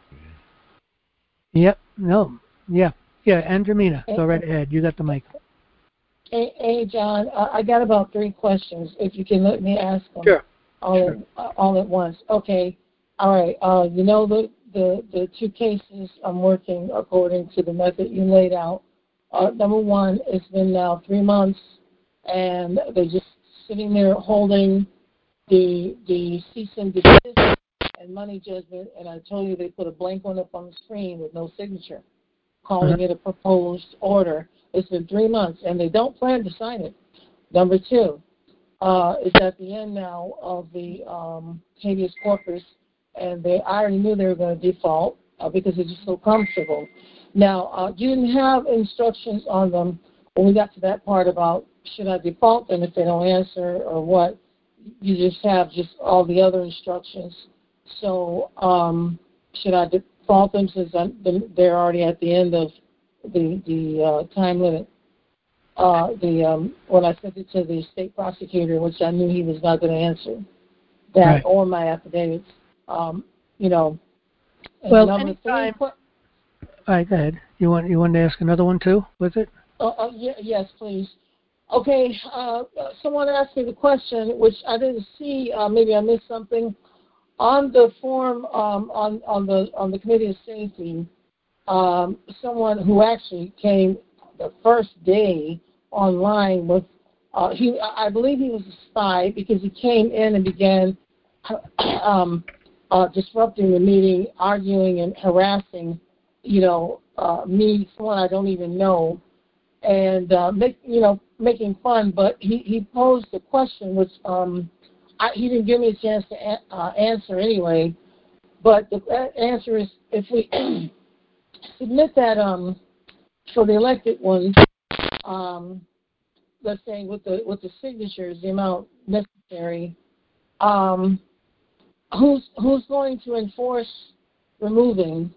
Yep, no, yeah, Andromeda, go right ahead. You got the mic. Hey, John, I got about 3 questions, if you can let me ask them. Sure. All at once. Okay, all right. You know the 2 cases I'm working according to the method you laid out. Number 1, it's been now 3 months, and they're just sitting there holding the cease and desist and money judgment, and I told you they put a blank one up on the screen with no signature, calling it a proposed order. It's been 3 months, and they don't plan to sign it. Number 2, it's at the end now of the habeas corpus, and I already knew they were going to default because they're just so comfortable. Now, you didn't have instructions on them when we got to that part about should I default them if they don't answer or what. You just have all the other instructions. So should I default them since they're already at the end of the time limit? When I sent it to the state prosecutor, which I knew he was not going to answer that, right, or my affidavits, you know. Well, anytime. All right, go ahead. You want to ask another one too with it? Yes, please. Okay, someone asked me the question, which I didn't see. Maybe I missed something on the form on the Committee of Safety. Someone who actually came the first day online with I believe he was a spy because he came in and began disrupting the meeting, arguing and harassing, me, someone I don't even know, and making fun. But he posed a question which he didn't give me a chance to answer anyway. But the answer is, if we submit that for the elected ones, let's say with the signatures, the amount necessary, who's going to enforce removing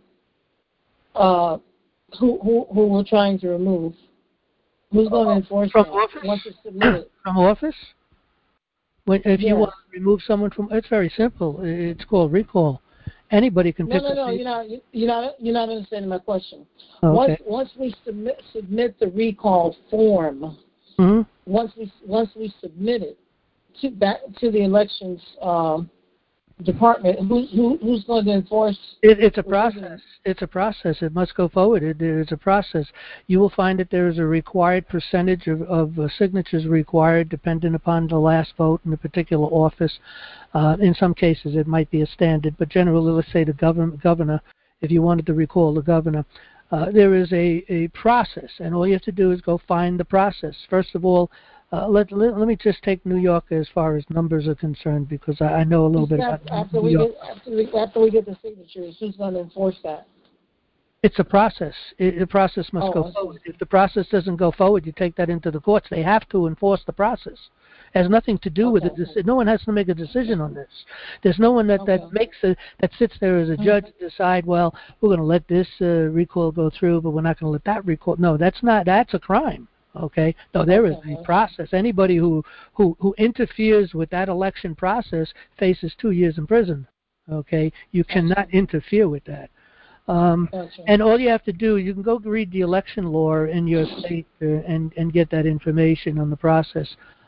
who we're trying to remove? Who's going to enforce from that office? Once it's submitted? From office? If you want to remove someone from, it's very simple. It's called recall. Anybody can pick. No. You're not understanding my question. Oh, okay. Once we submit the recall form, once we submit it back to the elections department, who's going to enforce? It's a process. It's a process. It must go forward. There is a process. You will find that there is a required percentage of signatures required, depending upon the last vote in a particular office. In some cases, it might be a standard, but generally, let's say the governor, if you wanted to recall the governor, there is a process, and all you have to do is go find the process. First of all, let me just take New York as far as numbers are concerned, because I know a little bit about after New York. After we get the signatures, who's going to enforce that? It's a process. The process must go forward. If the process doesn't go forward, you take that into the courts. They have to enforce the process. It has nothing to do with it. No one has to make a decision on this. There's no one that sits there as a judge to decide, well, we're going to let this recall go through, but we're not going to let that recall. No, that's a crime. Okay? No, there is a process. Anybody who interferes with that election process faces 2 years in prison. Okay? You cannot interfere with that. And all you have to do, you can go read the election law in your state and get that information on the process.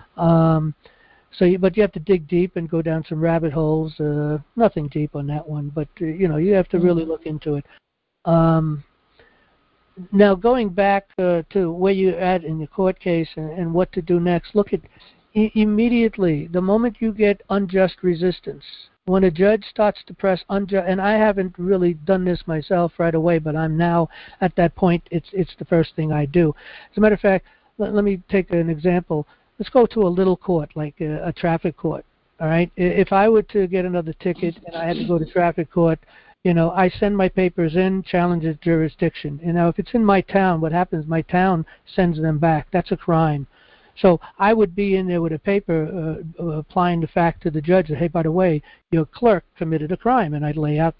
But you have to dig deep and go down some rabbit holes. Nothing deep on that one, but you have to really look into it. Now, going back to where you're at in the court case and what to do next, look at immediately the moment you get unjust resistance. When a judge starts to press unjust, and I haven't really done this myself right away, but I'm now at that point. It's the first thing I do. As a matter of fact, let me take an example. Let's go to a little court, like a traffic court. All right. If I were to get another ticket and I had to go to traffic court, I send my papers in, challenge its jurisdiction. If it's in my town, what happens? My town sends them back. That's a crime. So I would be in there with a paper applying the fact to the judge that, hey, by the way, your clerk committed a crime, and I'd lay out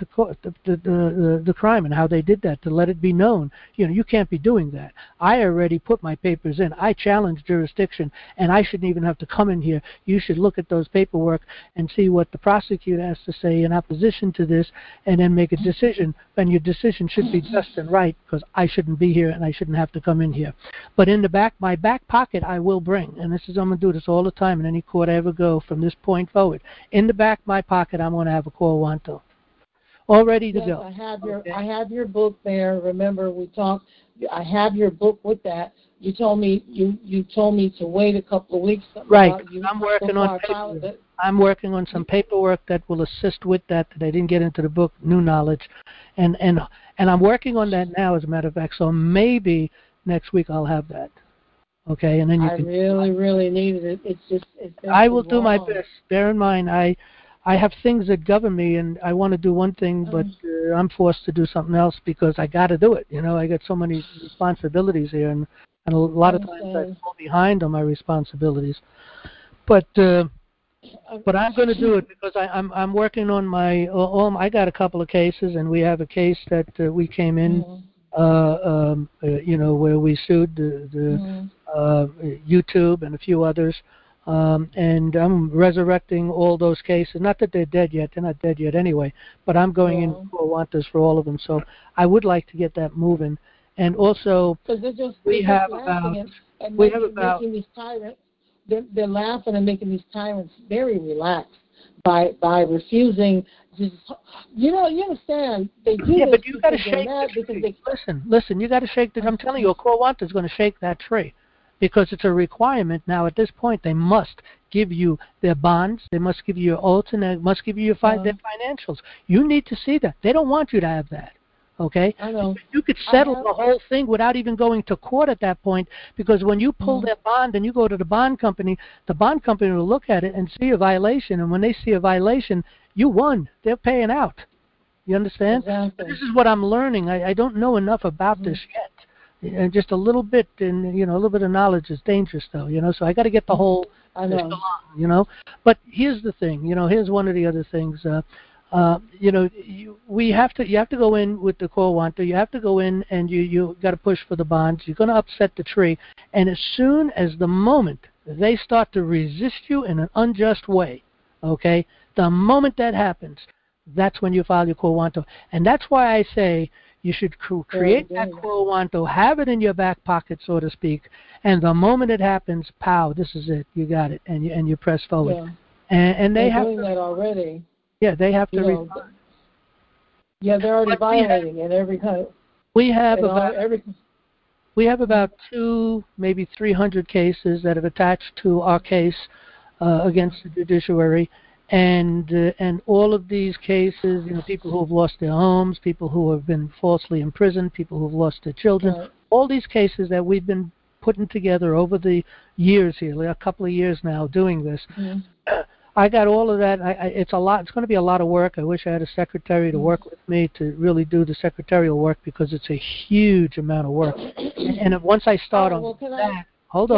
the crime and how they did that to let it be known. You can't be doing that. I already put my papers in. I challenge jurisdiction, and I shouldn't even have to come in here. You should look at those paperwork and see what the prosecutor has to say in opposition to this, and then make a decision. And your decision should be just and right, because I shouldn't be here and I shouldn't have to come in here. But in my back pocket, I will bring, and I'm going to do this all the time in any court I ever go from this point forward. In the back of my pocket, I'm going to have a quo wanto, all ready to go. I have your book there. Remember, we talked. I have your book with that. You told me to wait a couple of weeks. Right. I'm working on paperwork. I'm working on some paperwork that will assist with that I didn't get into the book, new knowledge, and I'm working on that now. As a matter of fact, so maybe next week I'll have that. Okay, and then you can. I really needed it. It's just. I will do my best. Bear in mind, I have things that govern me, and I want to do one thing, but I'm forced to do something else because I got to do it. I got so many responsibilities here, and a lot of times I fall behind on my responsibilities. But I'm going to do it because I'm working on my. I got a couple of cases, and we have a case that we came in. Where we sued the YouTube and a few others, and I'm resurrecting all those cases. Not that they're dead yet; they're not dead yet anyway. But I'm going in for wantas for all of them. So I would like to get that moving. And also, we have about making these tyrants. They're laughing and making these tyrants very relaxed by refusing. You understand? They do this but you got to shake the tree. Listen. You got to shake the. I'm telling you, a quo wanto is going to shake that tree, because it's a requirement now. At this point, they must give you their bonds. They must give you your oaths, and they must give you their financials. You need to see that. They don't want you to have that. Okay? I know. You could settle the whole thing without even going to court at that point, because when you pull their bond and you go to the bond company will look at it and see a violation, and when they see a violation, you won. They're paying out. You understand? Exactly. This is what I'm learning. I don't know enough about this yet. And just a little bit, and a little bit of knowledge is dangerous, though. So I got to get the whole. I know. But here's the thing. Here's one of the other things. You have to go in with the quo wanto. You have to go in and you got to push for the bonds. You're going to upset the tree, and as soon as the moment they start to resist you in an unjust way, okay, the moment that happens, that's when you file your quo wanto. And that's why I say you should create that quo wanto, have it in your back pocket, so to speak, and the moment it happens, pow, this is it, you got it, and you press forward. Yeah. And they have doing that already. Yeah, they have to respond. Yeah, they're already violating in every kind. We have about 200, maybe 300 cases that have attached to our case against the judiciary, and all of these cases, people who have lost their homes, people who have been falsely imprisoned, people who have lost their children, all these cases that we've been putting together over the years here, a couple of years now doing this. I got all of that. It's a lot. It's going to be a lot of work. I wish I had a secretary to work with me to really do the secretarial work, because it's a huge amount of work. And once I start hold on.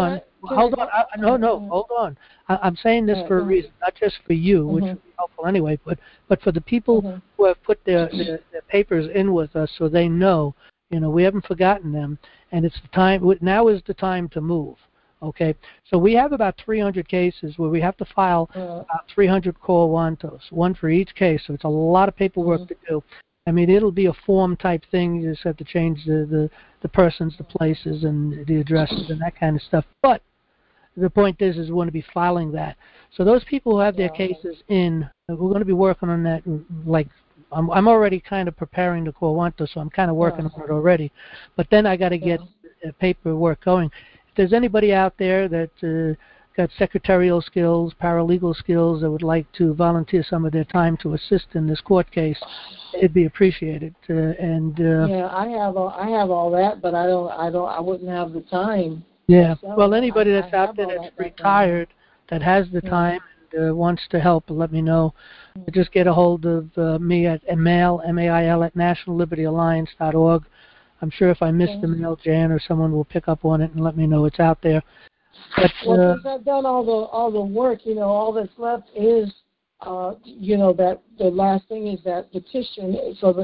hold on. Hold on. I'm saying this for a reason, not just for you, which would be helpful anyway, but for the people who have put their papers in with us, so they know. We haven't forgotten them, and it's the time. Now is the time to move. Okay, so we have about 300 cases where we have to file about 300 quo wantos, one for each case. So it's a lot of paperwork to do. I mean, it'll be a form type thing. You just have to change the persons, the places, and the addresses and that kind of stuff. But the point is we want to be filing that. So those people who have their cases in, we're going to be working on that. Like I'm already kind of preparing the quo wanto, so I'm kind of working on it already. But then I got to get paperwork going. If there's anybody out there that got secretarial skills, paralegal skills that would like to volunteer some of their time to assist in this court case, it'd be appreciated. Yeah, I have all that, but I wouldn't have the time. Yeah. Well, anybody that's out there that's retired that has the time and wants to help, let me know. Just get a hold of me at mail, M-A-I-L, at nationallibertyalliance.org. I'm sure if I miss the mail, Jan or someone will pick up on it and let me know it's out there. But, well, since I've done all the work, all that's left is, that the last thing is that petition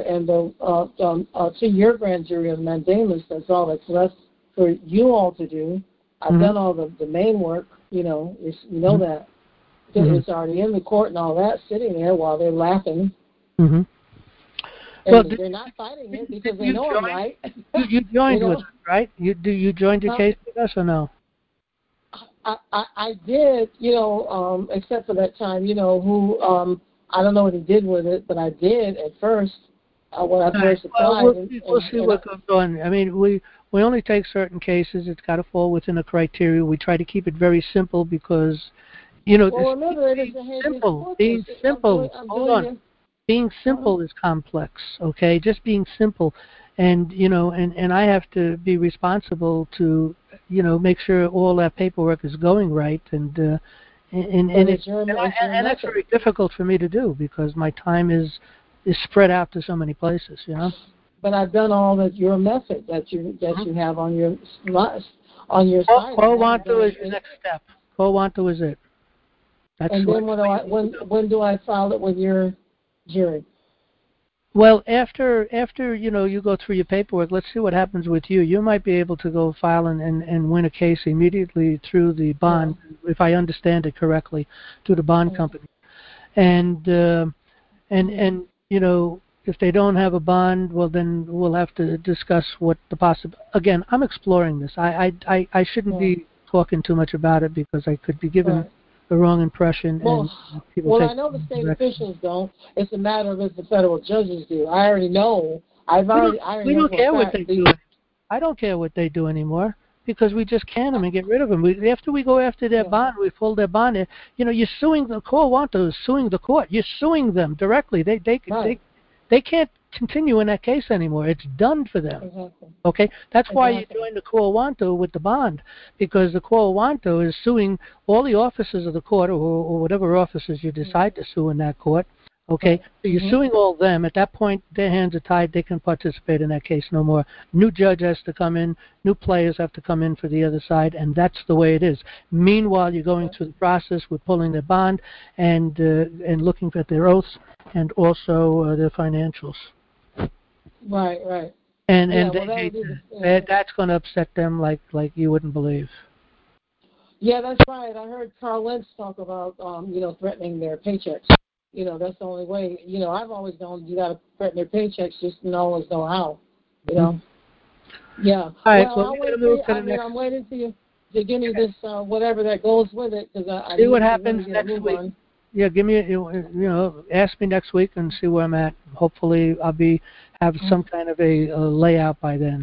to your grand jury of mandamus. That's all that's left for you all to do. I've done all the main work. That it's already in the court and all that, sitting there while they're laughing. And well, they're not fighting it because they know I'm right. You joined with us, right? You joined your case with us or no? I did, except for that time, who I don't know what he did with it, but I did at first when I first applied. We'll see what goes on. I mean, we only take certain cases. It's got to fall within a criteria. We try to keep it very simple because, well, remember, being simple. Hold on. Being simple is complex. Okay, just being simple, and and I have to be responsible to make sure all that paperwork is going right, and that's very difficult for me to do because my time is spread out to so many places, But I've done all that your method that you have on your site. Quo wanto is your next step. Quo wanto is it. That's and then when do I file it with your jury? Well, after you go through your paperwork, let's see what happens with you. You might be able to go file and win a case immediately through the bond, if I understand it correctly, through the bond company. And if they don't have a bond, well then we'll have to discuss what the possible. Again, I'm exploring this. I shouldn't be talking too much about it because I could be given the wrong impression. Well, I know the state officials don't. It's a matter of if the federal judges do. I already know. We don't care what they do. I don't care what they do anymore because we just can them and get rid of them. After we go after their bond, we pull their bond. You're suing the quo wanto is suing the court. You're suing them directly. They can't continue in that case anymore. It's done for them. Exactly. Okay? That's why you join the quo wanto with the bond, because the quo wanto is suing all the officers of the court or whatever officers you decide to sue in that court. Okay? So you're suing all of them. At that point, their hands are tied. They can participate in that case no more. New judge has to come in. New players have to come in for the other side, and that's the way it is. Meanwhile, you're going through the process with pulling their bond and looking at their oaths and also their financials. Right. And that's going to upset them like you wouldn't believe. Yeah, that's right. I heard Carl Lentz talk about threatening their paychecks. That's the only way. I've always known you got to threaten their paychecks, just don't always know how. Yeah. All right. I'm waiting for you to give me this whatever that goes with it because I see what happens next week. Yeah, give me ask me next week and see where I'm at. Hopefully, I'll have some kind of a layout by then.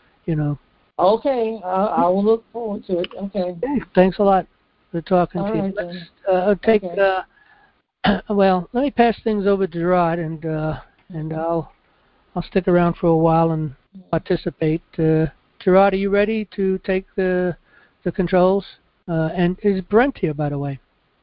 Okay, I will look forward to it. Okay. Thanks a lot for talking to you. Let's well, let me pass things over to Gerard, and I'll stick around for a while and participate. Gerard, are you ready to take the controls? And is Brent here, by the way?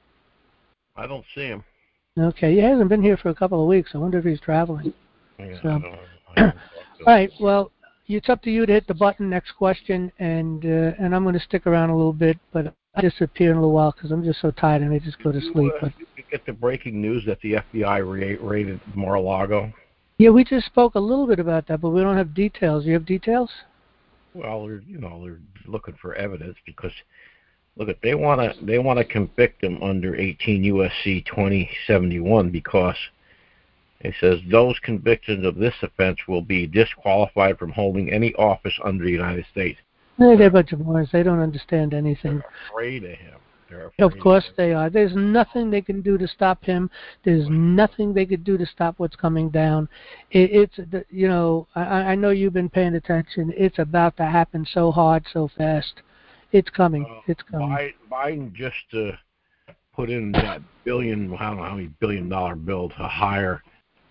I don't see him. Okay, he hasn't been here for a couple of weeks. I wonder if he's traveling. Yeah, so. I don't All right, well, it's up to you to hit the button. Next question, and I'm going to stick around a little bit, but I'll disappear in a little while because I'm just so tired and I just go to sleep. But Did you get the breaking news that the FBI raided Mar-a-Lago? yeah, we just spoke a little bit about that, but we don't have details. You have details? Well, they're looking for evidence because they want to convict him under 18 U.S.C. 2071 because it says those convicted of this offense will be disqualified from holding any office under the United States. They're a bunch of morons. They don't understand anything. They're afraid of him. Of course they are. There's nothing they can do to stop him. There's nothing they could do to stop what's coming down. I know you've been paying attention. It's about to happen so hard, so fast. It's coming. It's coming. Biden just put in that I don't know how many $1 billion bill to hire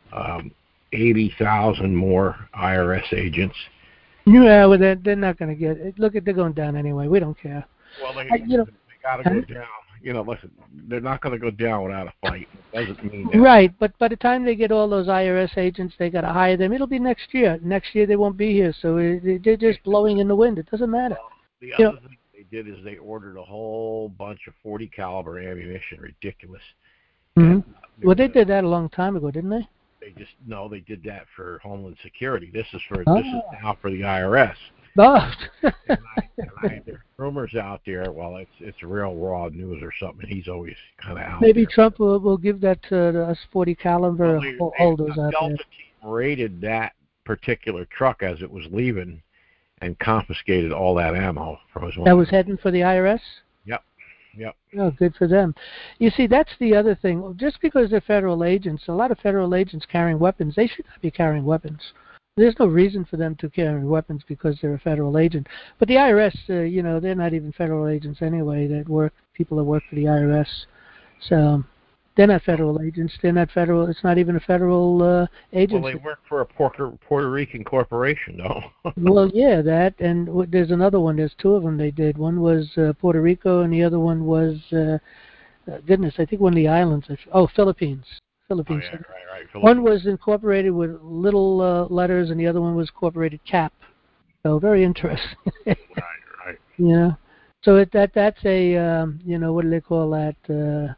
80,000 more IRS agents. Yeah, well, they're not going to get it. Look, they're going down anyway. We don't care. Well, they got to go down. Listen, they're not going to go down without a fight. It doesn't mean that. Right, but by the time they get all those IRS agents, they got to hire them. It'll be next year. Next year they won't be here, so they're just blowing in the wind. It doesn't matter. The other thing they did is they ordered a whole bunch of 40 caliber ammunition. Ridiculous. Mm-hmm. Well, they did that a long time ago, didn't they? They did that for Homeland Security. This is now for the IRS. Oh. There's rumors out there. Well, it's real raw news or something. He's always kind of out Maybe there. Trump will give that to us 40 caliber holders out Delta there. team raided that particular truck as it was leaving and confiscated all that ammo from his. That was heading for the IRS? Yep. Oh, good for them. You see, that's the other thing. Just because they're federal agents, a lot of federal agents carrying weapons, they should not be carrying weapons. There's no reason for them to carry weapons because they're a federal agent. But the IRS, they're not even federal agents anyway. People that work for the IRS. So they're not federal agents. They're not federal. It's not even a federal agency. Well, they work for a Puerto Rican corporation, though. Well, yeah, that, and there's another one. There's two of them they did. One was Puerto Rico, and the other one was, goodness, I think one of the islands. Philippines. Philippines. Oh, yeah, right. One was incorporated with little letters, and the other one was incorporated cap. So very interesting. Right. Yeah. So that's a what do they call that?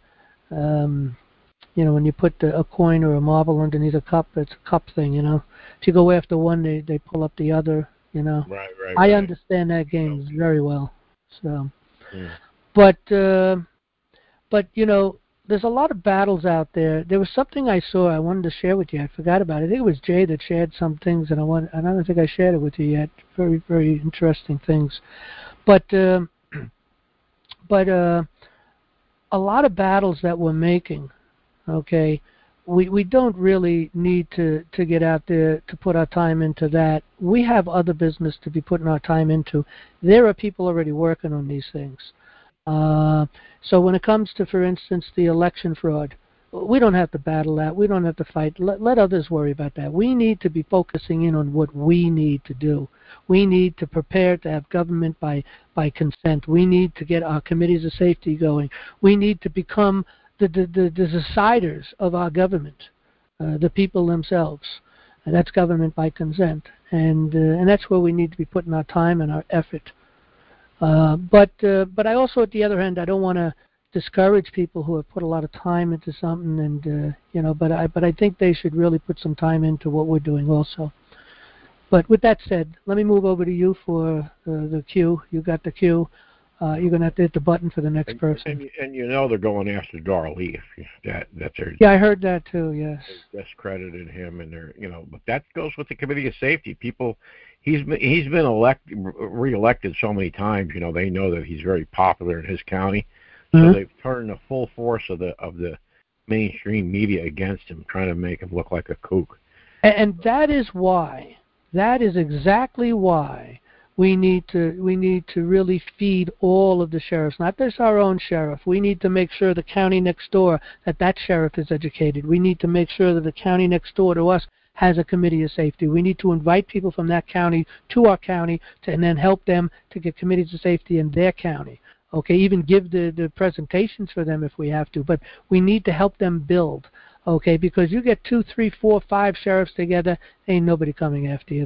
When you put a coin or a marble underneath a cup, it's a cup thing. If you go after one, they pull up the other. Right. I understand that game very well. So, yeah. but there's a lot of battles out there. There was something I saw I wanted to share with you. I forgot about it. I think it was Jay that shared some things, and I don't think I shared it with you yet. Very, very interesting things. But a lot of battles that we're making, okay, we don't really need to get out there to put our time into that. We have other business to be putting our time into. There are people already working on these things. So when it comes to, for instance, the election fraud, we don't have to battle that. We don't have to fight. Let others worry about that. We need to be focusing in on what we need to do. We need to prepare to have government by consent. We need to get our committees of safety going. We need to become the deciders of our government, the people themselves. And that's government by consent. And that's where we need to be putting our time and our effort. But I also, at the other hand, I don't want to discourage people who have put a lot of time into something, and but I think they should really put some time into what we're doing also. But with that said, let me move over to you for the queue. You got the queue. You're going to have to hit the button for the next person. And they're going after Darleaf. That's their. Yeah, I heard that too. Yes. They discredited him, and but that goes with the Committee of Safety. People. He's been reelected so many times. They know that he's very popular in his county, so they've turned the full force of the mainstream media against him, trying to make him look like a kook. And that is why. That is exactly why we need to really feed all of the sheriffs, not just our own sheriff. We need to make sure the county next door that sheriff is educated. We need to make sure that the county next door to us has a committee of safety. We need to invite people from that county to our county and then help them to get committees of safety in their county. Okay, even give the presentations for them if we have to, but we need to help them build. Okay, because you get 2, 3, 4, 5 sheriffs together, ain't nobody coming after you then.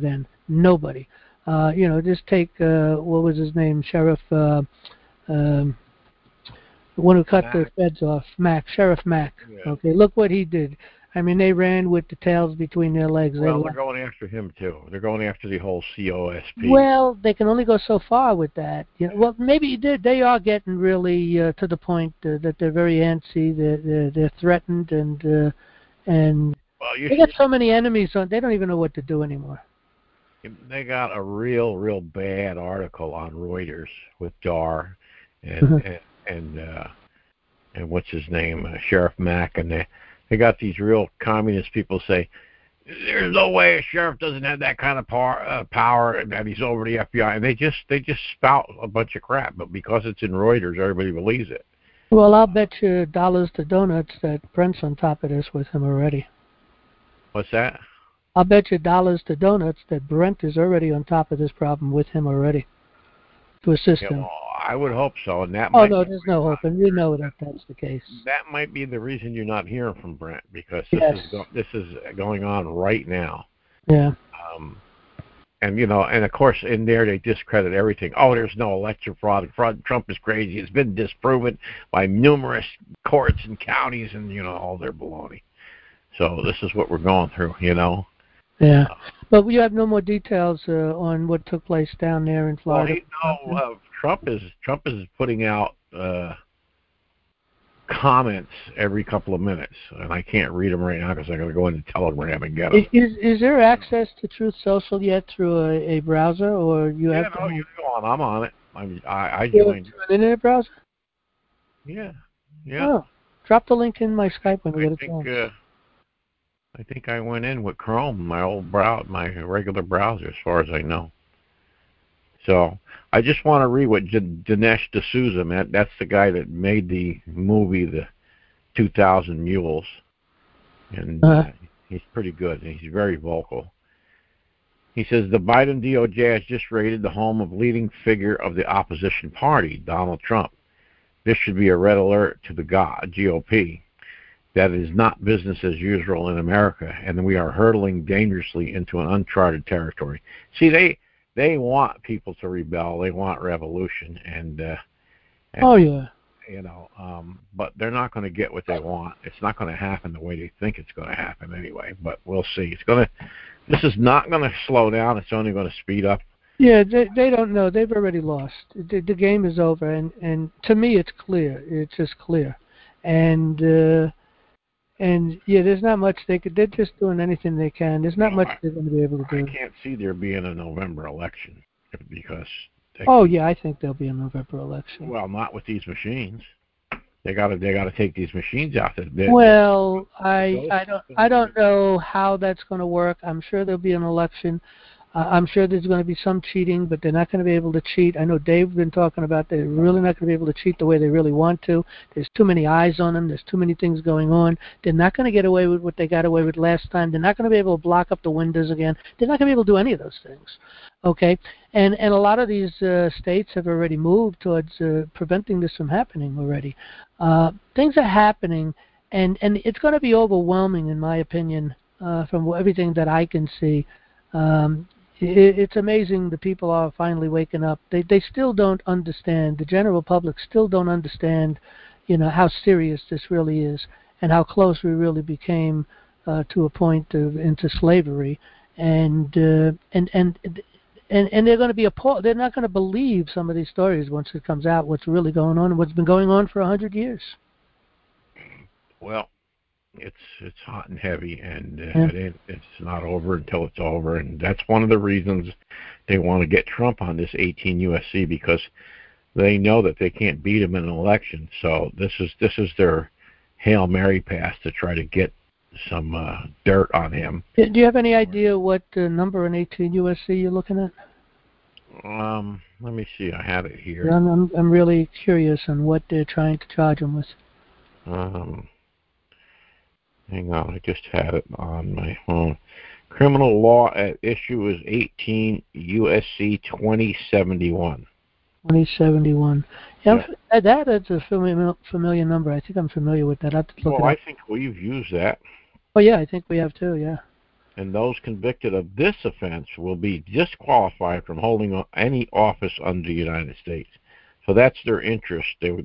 Nobody. Just take what was his name, Sheriff, the one who cut the feds off, Sheriff Mack. Yeah. Okay, look what he did. I mean, they ran with the tails between their legs. Well, they're going after him too. They're going after the whole COSP. Well, they can only go so far with that. Well, maybe they are getting really to the point that they're very antsy. They're threatened, and they got so many enemies on. They don't even know what to do anymore. They got a real bad article on Reuters with Dar and what's his name, Sheriff Mack, and they got these real communist people say, there's no way a sheriff doesn't have that kind of power and that he's over the FBI, and they just spout a bunch of crap. But because it's in Reuters, everybody believes it. Well, I'll bet you dollars to donuts that Brent's on top of this with him already. What's that? I'll bet you dollars to donuts that Brent is already on top of this problem with him already to assist him. Well, I would hope so, and that. Oh no, there's no hope, and we know that that's the case. That might be the reason you're not hearing from Brent, because this is going on right now. Yeah. And of course in there they discredit everything. Oh, there's no election fraud. Trump is crazy. It's been disproven by numerous courts and counties, and all their baloney. So this is what we're going through, Yeah, but you have no more details on what took place down there in Florida. Well, Trump is putting out comments every couple of minutes, and I can't read them right now because I got to go into Telegram and get them. Is there access to Truth Social yet through a browser, or you have? No, you go on. I'm on it. I joined. Through an internet browser? Yeah. Oh, drop the link in my Skype when we get it done. I think I went in with Chrome, my regular browser, as far as I know. So I just want to read what Dinesh D'Souza, man. That's the guy that made the movie, The 2000 Mules, and he's pretty good. And he's very vocal. He says the Biden DOJ has just raided the home of leading figure of the opposition party, Donald Trump. This should be a red alert to the GOP. That is not business as usual in America, and we are hurtling dangerously into an uncharted territory. See, they want people to rebel. They want revolution, and oh yeah, but they're not going to get what they want. It's not going to happen the way they think it's going to happen anyway. But we'll see. This is not going to slow down. It's only going to speed up. Yeah, they don't know. They've already lost. The game is over, and to me, it's clear. It's just clear, And yeah, there's not much they're just doing anything they can. There's not much they're going to be able to do. I can't see there being a November election because. I think there'll be a November election. Well, not with these machines. They got to take these machines out. Well, I don't know how that's going to work. I'm sure there'll be an election. I'm sure there's going to be some cheating, but they're not going to be able to cheat. I know Dave's been talking about they're really not going to be able to cheat the way they really want to. There's too many eyes on them. There's too many things going on. They're not going to get away with what they got away with last time. They're not going to be able to block up the windows again. They're not going to be able to do any of those things. Okay? And a lot of these states have already moved towards preventing this from happening already. Things are happening, and it's going to be overwhelming, in my opinion, from everything that I can see. It's amazing the people are finally waking up. They still don't understand. The general public still don't understand, how serious this really is and how close we really became to a point into slavery. And they're going to be appalled. They're not going to believe some of these stories once it comes out. What's really going on and what's been going on for 100 years. Well. It's hot and heavy, and it's not over until it's over, and that's one of the reasons they want to get Trump on this 18 USC, because they know that they can't beat him in an election. So this is their Hail Mary pass to try to get some dirt on him. Do you have any idea what number in 18 USC you're looking at? Let me see. I have it here. I'm really curious on what they're trying to charge him with. Hang on, I just had it on my phone. Criminal law at issue is 18 USC 2071. 2071. Yeah. That's a familiar number. I think I'm familiar with that. I have to look it up. I think we've used that. Oh, yeah, I think we have too, yeah. and those convicted of this offense will be disqualified from holding any office under the United States. So that's their interest. We'll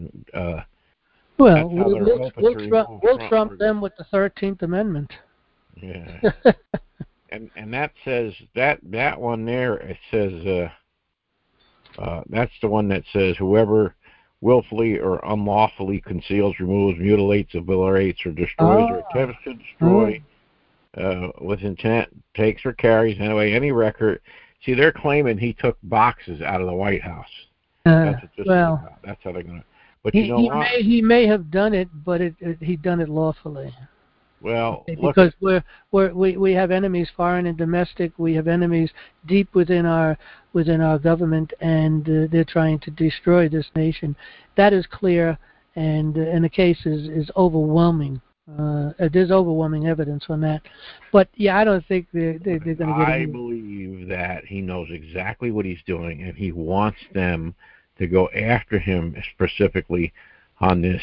trump them with the 13th Amendment. Yeah. and that says that one there. It says that's the one that says whoever willfully or unlawfully conceals, removes, mutilates, obliterates, or destroys, or attempts to destroy with intent, takes or carries anyway any record. See, they're claiming he took boxes out of the White House. That's what this is about. That's how they're going to. But he may have done it, but he done it lawfully. Well, because we have enemies, foreign and domestic. We have enemies deep within our government, and they're trying to destroy this nation. That is clear, and the case is overwhelming. There's overwhelming evidence on that. But yeah, I don't think they're going to get. I believe that he knows exactly what he's doing, and he wants them to go after him specifically on this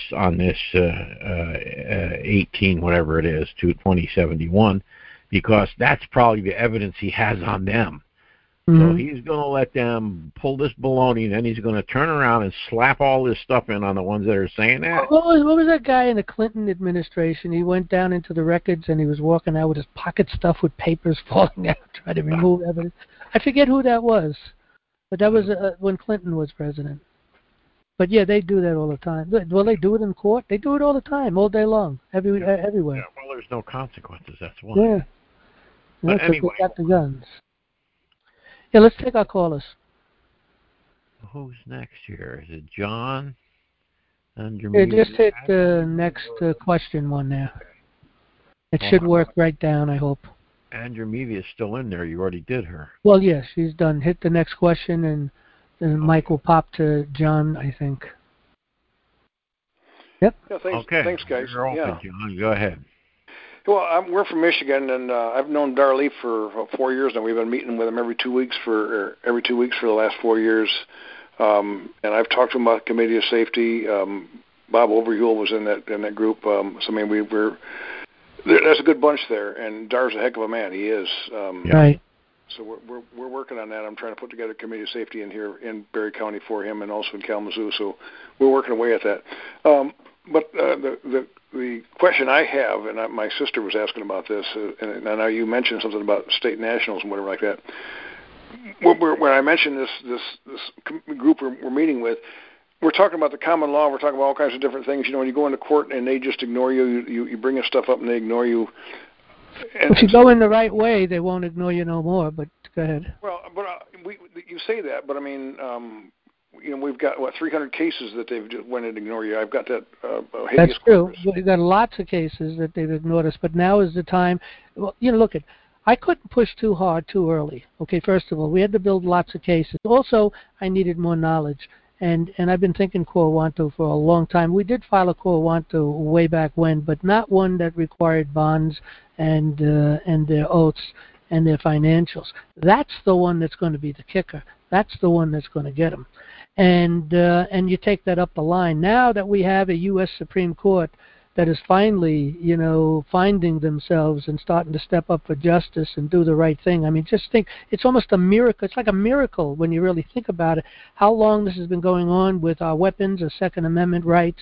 18 whatever it is to 2071, because that's probably the evidence he has on them. So he's going to let them pull this baloney, and then he's going to turn around and slap all this stuff in on the ones that are saying that. What was that guy in the Clinton administration? He went down into the records and he was walking out with his pocket stuffed with papers falling out, trying to remove evidence. I forget who that was, but that was when Clinton was president. But yeah, they do that all the time. Well, they do it in court. They do it all the time, all day long, everywhere. Yeah, well, there's no consequences. That's why. Yeah. But anyway, they got the guns. Yeah, let's take our callers. Who's next here? Is it John? Yeah, just hit the next question one there. It should work right down, I hope. Andromeda is still in there. You already did her. Well, yes, she's done. Hit the next question, and then Mike will pop to John, I think. Yep. Yeah, thanks. Okay. Thanks, guys. You're open, John. Go ahead. Well, we're from Michigan, and I've known Darley for 4 years now. We've been meeting with him every 2 weeks for the last 4 years, and I've talked to him about Committee of Safety. Bob Overhuel was in that group. So I mean, there's a good bunch there, and Dar's a heck of a man. He is. Right. So we're working on that. I'm trying to put together a Committee of Safety in here in Berry County for him, and also in Kalamazoo. So we're working away at that. But the question I have, and my sister was asking about this, and I know you mentioned something about state nationals and whatever like that. When I mentioned this group we're meeting with, we're talking about the common law. We're talking about all kinds of different things. You know, when you go into court and they just ignore you, you bring this stuff up and they ignore you. And if you go in the right way, they won't ignore you no more. But go ahead. Well, but you say that, but I mean, you know, we've got 300 cases that they've just went and ignored you. I've got that. That's true. We've got lots of cases that they've ignored us, but now is the time. Well, you know, look at. I couldn't push too hard too early. Okay, first of all, we had to build lots of cases. Also, I needed more knowledge. And I've been thinking quo wanto for a long time. We did file a quo wanto way back when, but not one that required bonds and their oaths and their financials. That's the one that's going to be the kicker. That's the one that's going to get them. And you take that up the line. Now that we have a U.S. Supreme Court that is finally, you know, finding themselves and starting to step up for justice and do the right thing. I mean, just think, it's almost a miracle. It's like a miracle when you really think about it, how long this has been going on with our weapons, our Second Amendment rights,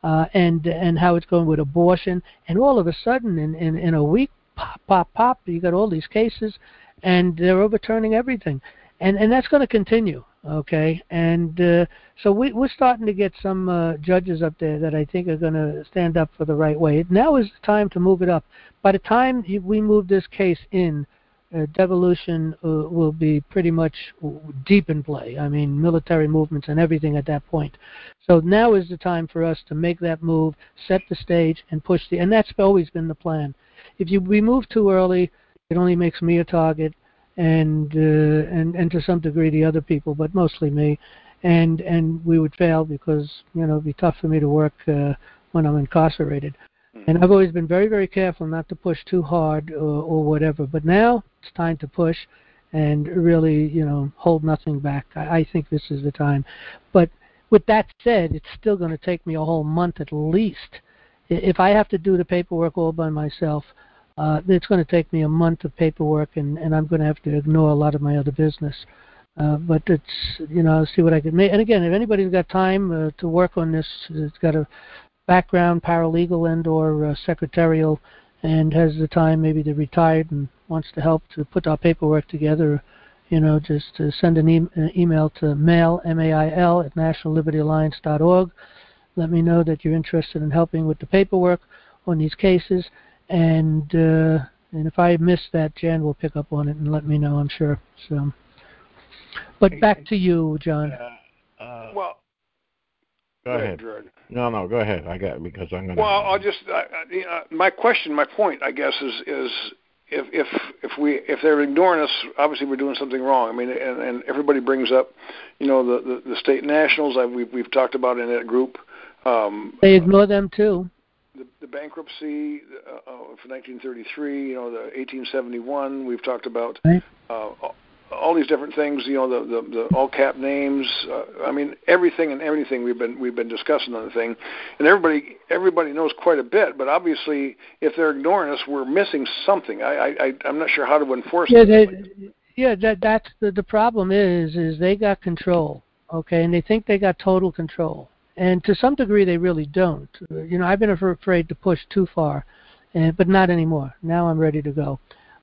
and how it's going with abortion. And all of a sudden, in a week, pop, you got all these cases, and they're overturning everything. And that's going to continue. Okay, and so we're starting to get some judges up there that I think are going to stand up for the right way. Now is the time to move it up. By the time we move this case in, devolution will be pretty much deep in play. I mean, military movements and everything at that point. So now is the time for us to make that move, set the stage, and push and that's always been the plan. If we move too early, it only makes me a target. And to some degree the other people, but mostly me, and we would fail because, you know, it'd be tough for me to work when I'm incarcerated. And I've always been very, very careful not to push too hard or whatever. But now it's time to push and really, you know, hold nothing back. I think this is the time. But with that said, it's still going to take me a whole month at least. If I have to do the paperwork all by myself, it's going to take me a month of paperwork, and I'm going to have to ignore a lot of my other business. But it's, see what I can make. And again, if anybody's got time to work on this, it's got a background, paralegal and or secretarial, and has the time, maybe they're retired and wants to help to put our paperwork together, just to send an email to mail, M-A-I-L, at nationallibertyalliance.org. Let me know that you're interested in helping with the paperwork on these cases. And if I miss that, Jan will pick up on it and let me know, I'm sure. So, but back to you, John. Well, go ahead, Gerard. No, go ahead. I got, because I'm going to. Well, I'll just my point, I guess, is if they're ignoring us, obviously we're doing something wrong. I mean, and everybody brings up, the state nationals we've talked about in that group. They ignore them too. The bankruptcy for 1933, the 1871. We've talked about. Right. All these different things, the all cap names. I mean, everything and anything we've been discussing on the thing, and everybody knows quite a bit. But obviously, if they're ignoring us, we're missing something. I'm not sure how to enforce it. That's the problem is they got control, okay, and they think they got total control, and to some degree they really don't. I've been afraid to push too far, but not anymore. Now I'm ready to go.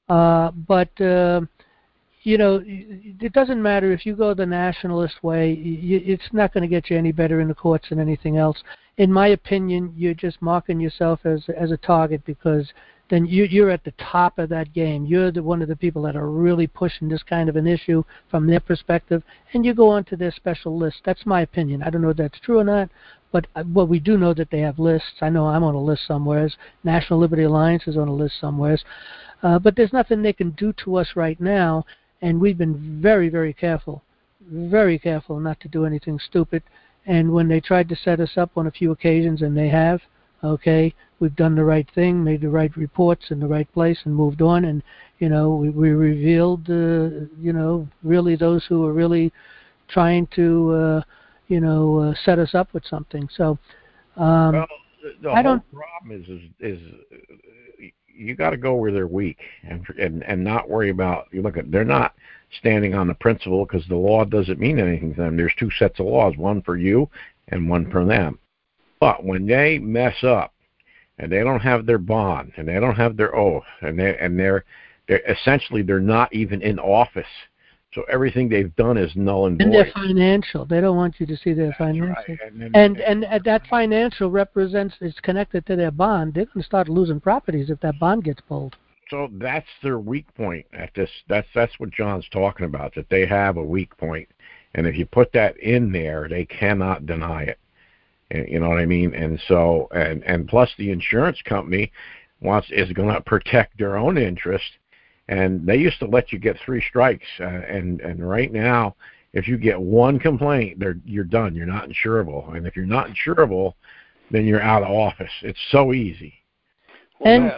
It doesn't matter if you go the nationalist way. It's not going to get you any better in the courts than anything else. In my opinion, you're just marking yourself as a target, because then you're at the top of that game. You're one of the people that are really pushing this kind of an issue from their perspective, and you go onto their special list. That's my opinion. I don't know if that's true or not, but we do know that they have lists. I know I'm on a list somewhere. National Liberty Alliance is on a list somewhere. But there's nothing they can do to us right now. And we've been very, very careful not to do anything stupid. And when they tried to set us up on a few occasions, and they have, okay, we've done the right thing, made the right reports in the right place, and moved on. And, we revealed, really those who were really trying to, set us up with something. So, well, the whole problem is you got to go where they're weak, and not worry about. They're not standing on the principle, because the law doesn't mean anything to them. There's two sets of laws, one for you and one for them. But when they mess up and they don't have their bond and they don't have their oath, and they're essentially they're not even in office, so everything they've done is null and void. And their financial. They don't want you to see their financial. Right. And that financial is connected to their bond. They're going to start losing properties if that bond gets pulled. So that's their weak point at this. That's what John's talking about, that they have a weak point. And if you put that in there, they cannot deny it. And, you know what I mean? And so, and plus the insurance company is going to protect their own interest. And they used to let you get 3 strikes, and right now, if you get one complaint, you're done. You're not insurable, and if you're not insurable, then you're out of office. It's so easy. Well,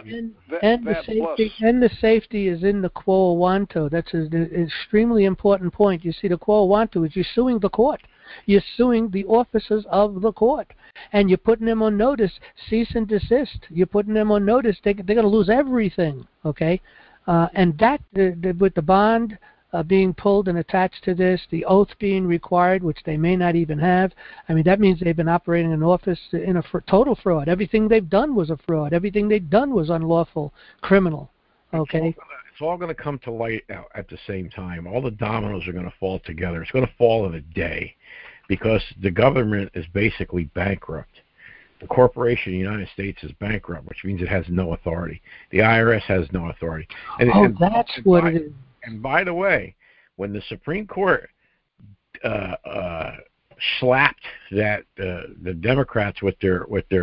the safety is in the quo wanto. That's an extremely important point. You see, the quo wanto is you're suing the court. You're suing the officers of the court, and you're putting them on notice, cease and desist. You're putting them on notice. They're going to lose everything. Okay. And that, with the bond being pulled and attached to this, the oath being required, which they may not even have, I mean, that means they've been operating an office in a total fraud. Everything they've done was a fraud. Everything they've done was unlawful, criminal. Okay? It's all going to come to light at the same time. All the dominoes are going to fall together. It's going to fall in a day, because the government is basically bankrupt. The corporation in the United States is bankrupt, which means it has no authority. The IRS has no authority. That's what it is. And by the way, when the Supreme Court slapped the Democrats with their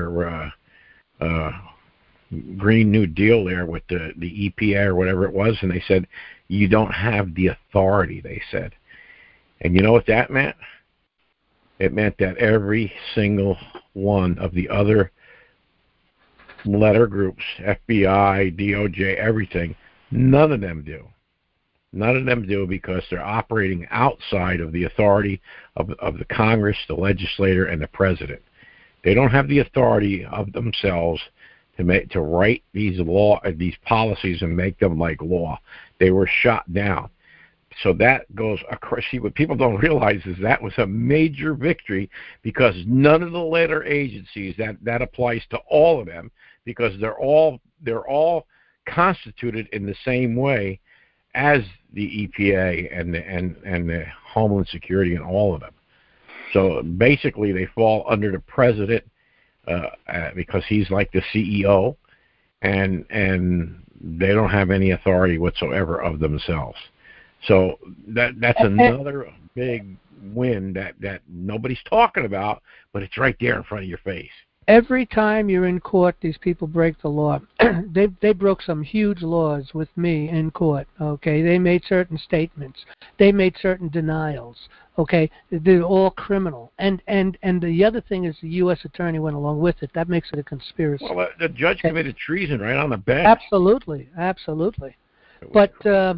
Green New Deal there, with the EPA or whatever it was, and they said, you don't have the authority, they said. And you know what that meant? It meant that every single one of the other letter groups, FBI, DOJ, everything, none of them do. None of them do, because they're operating outside of the authority of the Congress, the legislator, and the president. They don't have the authority of themselves to write these policies and make them like law. They were shot down. So that goes across. See, what people don't realize is that was a major victory, because none of the later agencies, that applies to all of them, because they're all constituted in the same way as the EPA and the Homeland Security and all of them. So basically, they fall under the president because he's like the CEO, and they don't have any authority whatsoever of themselves. So that's another big win that nobody's talking about, but it's right there in front of your face. Every time you're in court, these people break the law. They broke some huge laws with me in court. Okay, they made certain statements. They made certain denials. Okay, they're all criminal. And the other thing is the U.S. attorney went along with it. That makes it a conspiracy. Well, the judge committed treason right on the bench. Absolutely. But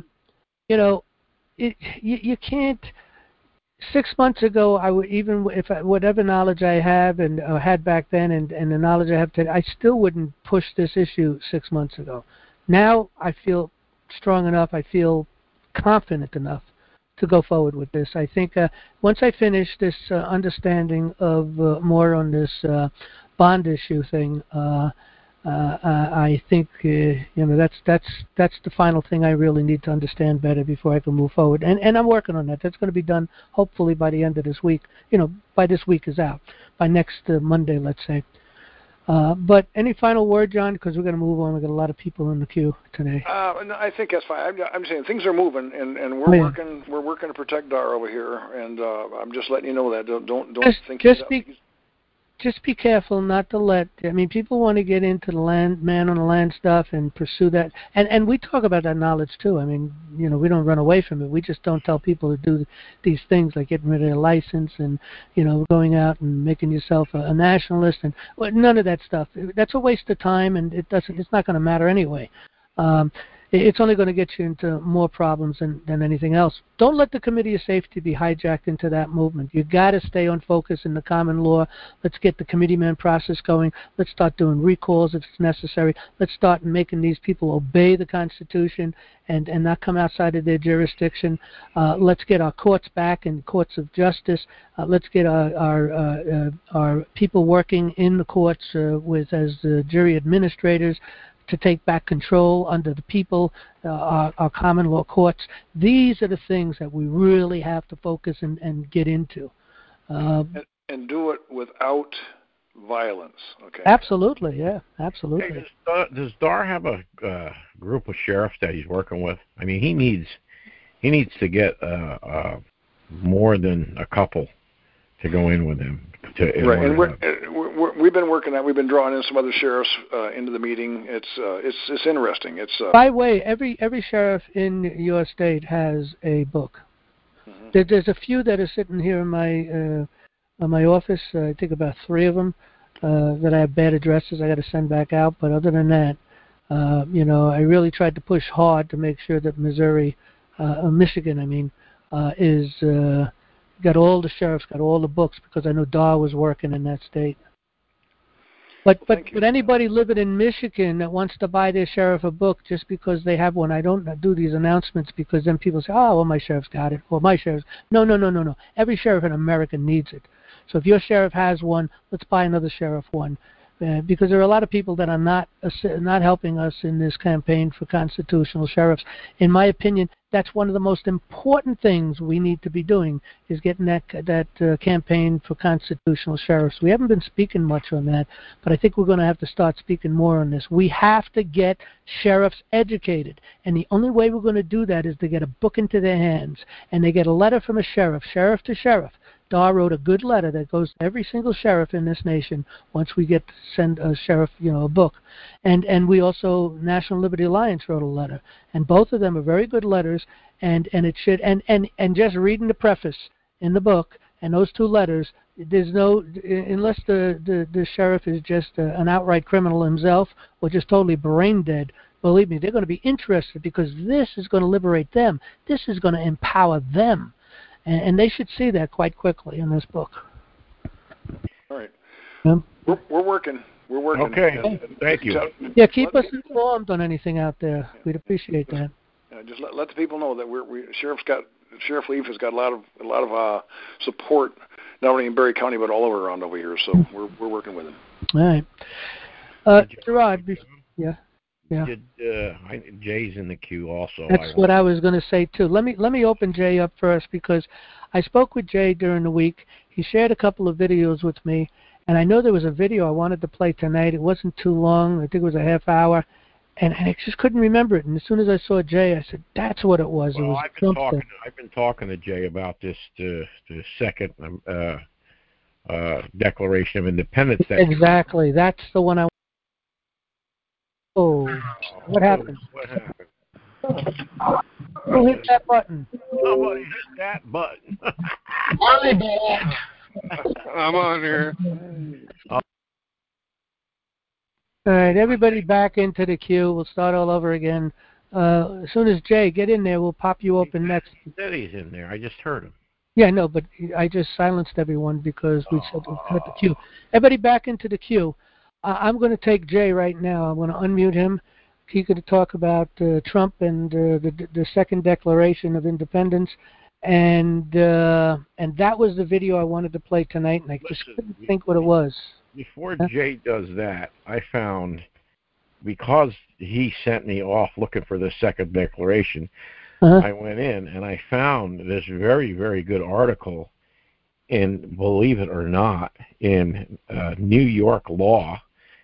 you can't. 6 months ago, I would, even if whatever knowledge I have and had back then, and the knowledge I have today, I still wouldn't push this issue 6 months ago. Now I feel strong enough. I feel confident enough to go forward with this. I think once I finish this understanding of more on this bond issue thing, I think that's the final thing I really need to understand better before I can move forward. And I'm working on that. That's going to be done hopefully by the end of this week. By this week is out, by next Monday, let's say. But any final word, John? Because we're going to move on. We've got a lot of people in the queue today. No, I think that's fine. I'm saying things are moving, and we're working. We're working to protect Dar over here, and I'm just letting you know that. Don't think. Just be careful not to let. I mean, people want to get into the man on the land stuff and pursue that, and we talk about that knowledge too. I mean, we don't run away from it. We just don't tell people to do these things like getting rid of their license and going out and making yourself a nationalist and none of that stuff. That's a waste of time, and it's not going to matter anyway. It's only going to get you into more problems than anything else. Don't let the Committee of Safety be hijacked into that movement. You've got to stay on focus in the common law. Let's get the committeeman process going. Let's start doing recalls if it's necessary. Let's start making these people obey the Constitution and not come outside of their jurisdiction. Let's get our courts back and courts of justice. Let's get our people working in the courts as jury administrators, to take back control under the people, our common law courts. These are the things that we really have to focus and get into. And do it without violence, okay? Absolutely, yeah, absolutely. Hey, does Dar have a group of sheriffs that he's working with? I mean, he needs to get more than a couple to go in with him. Right, and we've been working on. We've been drawing in some other sheriffs into the meeting. It's interesting. By the way, every sheriff in your state has a book. Mm-hmm. There's a few that are sitting here in my office. I think about 3 of them that I have bad addresses. I got to send back out. But other than that, I really tried to push hard to make sure that Michigan, is. Got all the sheriffs, got all the books, because I know Dar was working in that state. But anybody living in Michigan that wants to buy their sheriff a book just because they have one, I don't do these announcements because then people say, oh, well, my sheriff's got it, or my sheriff's. No. Every sheriff in America needs it. So if your sheriff has one, let's buy another sheriff one. Because there are a lot of people that are not helping us in this campaign for constitutional sheriffs. In my opinion, that's one of the most important things we need to be doing, is getting that campaign for constitutional sheriffs. We haven't been speaking much on that, but I think we're going to have to start speaking more on this. We have to get sheriffs educated, and the only way we're going to do that is to get a book into their hands, and they get a letter from a sheriff to sheriff. Dar wrote a good letter that goes to every single sheriff in this nation once we get to send a sheriff, a book. And we also, National Liberty Alliance wrote a letter. And both of them are very good letters, and it should, and just reading the preface in the book and those 2 letters, there's no, unless the sheriff is just an outright criminal himself or just totally brain dead, believe me, they're going to be interested, because this is going to liberate them. This is going to empower them. And they should see that quite quickly in this book. All right. Yeah. We're working. We're working. Okay. Thank you. Yeah, keep us informed on anything out there. We'd appreciate that. Just let the people know that Sheriff Leaf has got a lot of support, not only in Berry County but all over around over here. So we're working with him. All right. Gerard, yeah. Jay's in the queue also. That's what I was going to say too. Let me open Jay up first, because I spoke with Jay during the week. He shared a couple of videos with me, and I know there was a video I wanted to play tonight. It wasn't too long. I think it was a half hour, and I just couldn't remember it. And as soon as I saw Jay, I said, "That's what it was." Well, it was I've been talking to Jay about this the second Declaration of Independence. Exactly. That's the one I. Oh, what happened? What happened? Who hit that button? Somebody hit that button. I'm on here. All right, everybody back into the queue. We'll start all over again. As soon as Jay get in there, we'll pop you open next. He said he's in there. I just heard him. Yeah, no, but I just silenced everyone because we said we'll cut the queue. Everybody back into the queue. I'm going to take Jay right now. I'm going to unmute him. He's going to talk about Trump and the second Declaration of Independence, and that was the video I wanted to play tonight, and I just couldn't think what it was. Before Jay does that, I found, because he sent me off looking for the second Declaration, I went in and I found this very, very good article in, believe it or not, in New York law.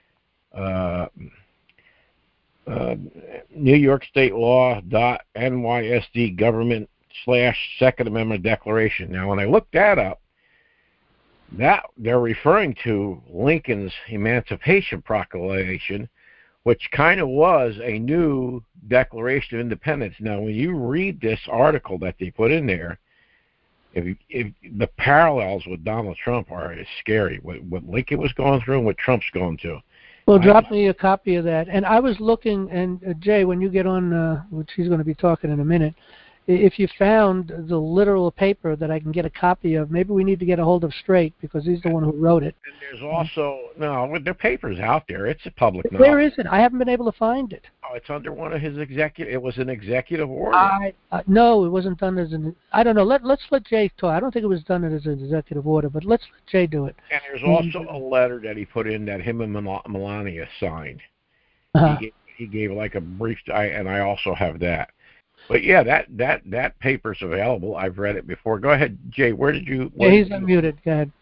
New York State Law.NYSD government/Second Amendment Declaration. Now, when I looked that up, that they're referring to Lincoln's Emancipation Proclamation, which kind of was a new Declaration of Independence. Now, when you read this article that they put in there, if the parallels with Donald Trump are scary. What Lincoln was going through and what Trump's going through. Well, drop me a copy of that. And I was looking, and Jay, when you get on, which he's going to be talking in a minute, if you found the literal paper that I can get a copy of, maybe we need to get a hold of Straight, because he's the one who wrote it. And there's also, their paper's out there. It's a public knowledge. Where is it? I haven't been able to find it. Oh, it's under one of his it was an executive order. No, it wasn't done as an, I don't know. Let's let Jay talk. I don't think it was done as an executive order, but let's let Jay do it. And there's also a letter that he put in that him and Melania signed. He gave like a brief, and I also have that. But yeah, that paper's available. I've read it before. Go ahead, Jay. Where did you? He's unmuted. Go ahead.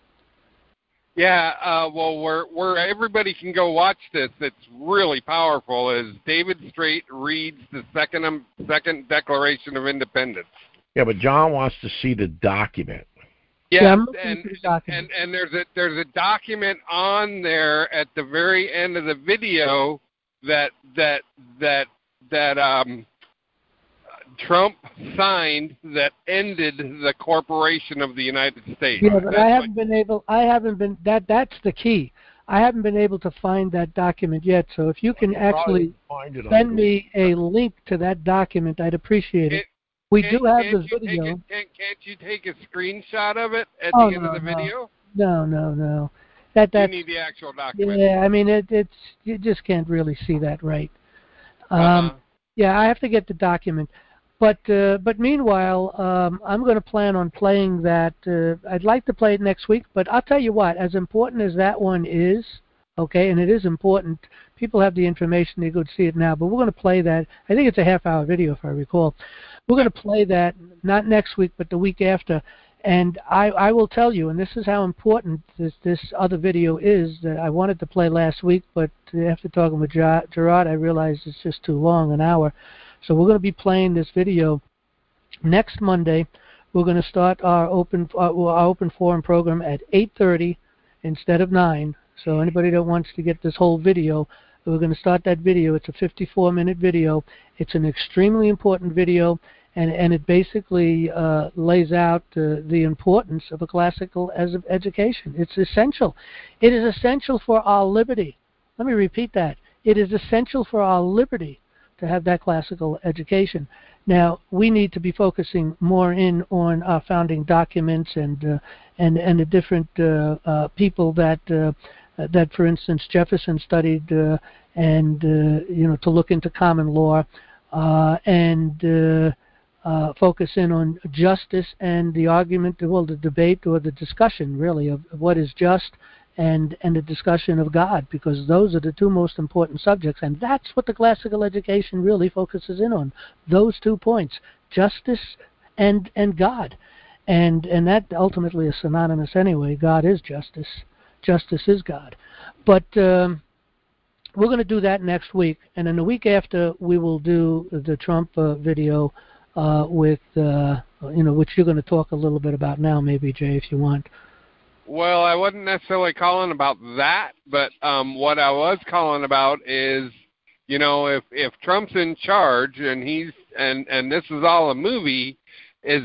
Yeah, well, where everybody can go watch this, it's really powerful, is David Straight reads the second Declaration of Independence. Yeah, but John wants to see the document. Yeah, and there's a document on there at the very end of the video that Trump signed that ended the corporation of the United States. Yeah, but that's the key. I haven't been able to find that document yet, so if you can actually send me a link to that document, I'd appreciate it. We do have the video. Can't you take a screenshot of it at the end of the video? No. You need the actual document. Yeah, I mean, you just can't really see that right. Yeah, I have to get the document. But meanwhile, I'm going to plan on playing that. I'd like to play it next week, but I'll tell you what, as important as that one is, okay, and it is important, people have the information, they go see it now, but we're going to play that. I think it's a half-hour video, if I recall. We're going to play that, not next week, but the week after, and I will tell you, and this is how important this other video is, that I wanted to play last week, but after talking with Gerard, I realized it's just too long, an hour. So we're going to be playing this video next Monday. We're going to start our open forum program at 8:30 instead of 9. So anybody that wants to get this whole video, we're going to start that video. It's a 54-minute video. It's an extremely important video, and it basically lays out the importance of a classical education. It's essential. It is essential for our liberty. Let me repeat that. It is essential for our liberty to have that classical education. Now, we need to be focusing more in on our founding documents and the different people that that, for instance, Jefferson studied and to look into common law and focus in on justice and the argument, the debate or the discussion, really, of what is just and the discussion of God, because those are the two most important subjects, and that's what the classical education really focuses in on, those 2 points, justice and God. And that ultimately is synonymous anyway. God is justice. Justice is God. But we're going to do that next week, and then the week after we will do the Trump video with, which you're going to talk a little bit about now, maybe, Jay, if you want. Well, I wasn't necessarily calling about that, but what I was calling about is, if Trump's in charge and and this is all a movie, is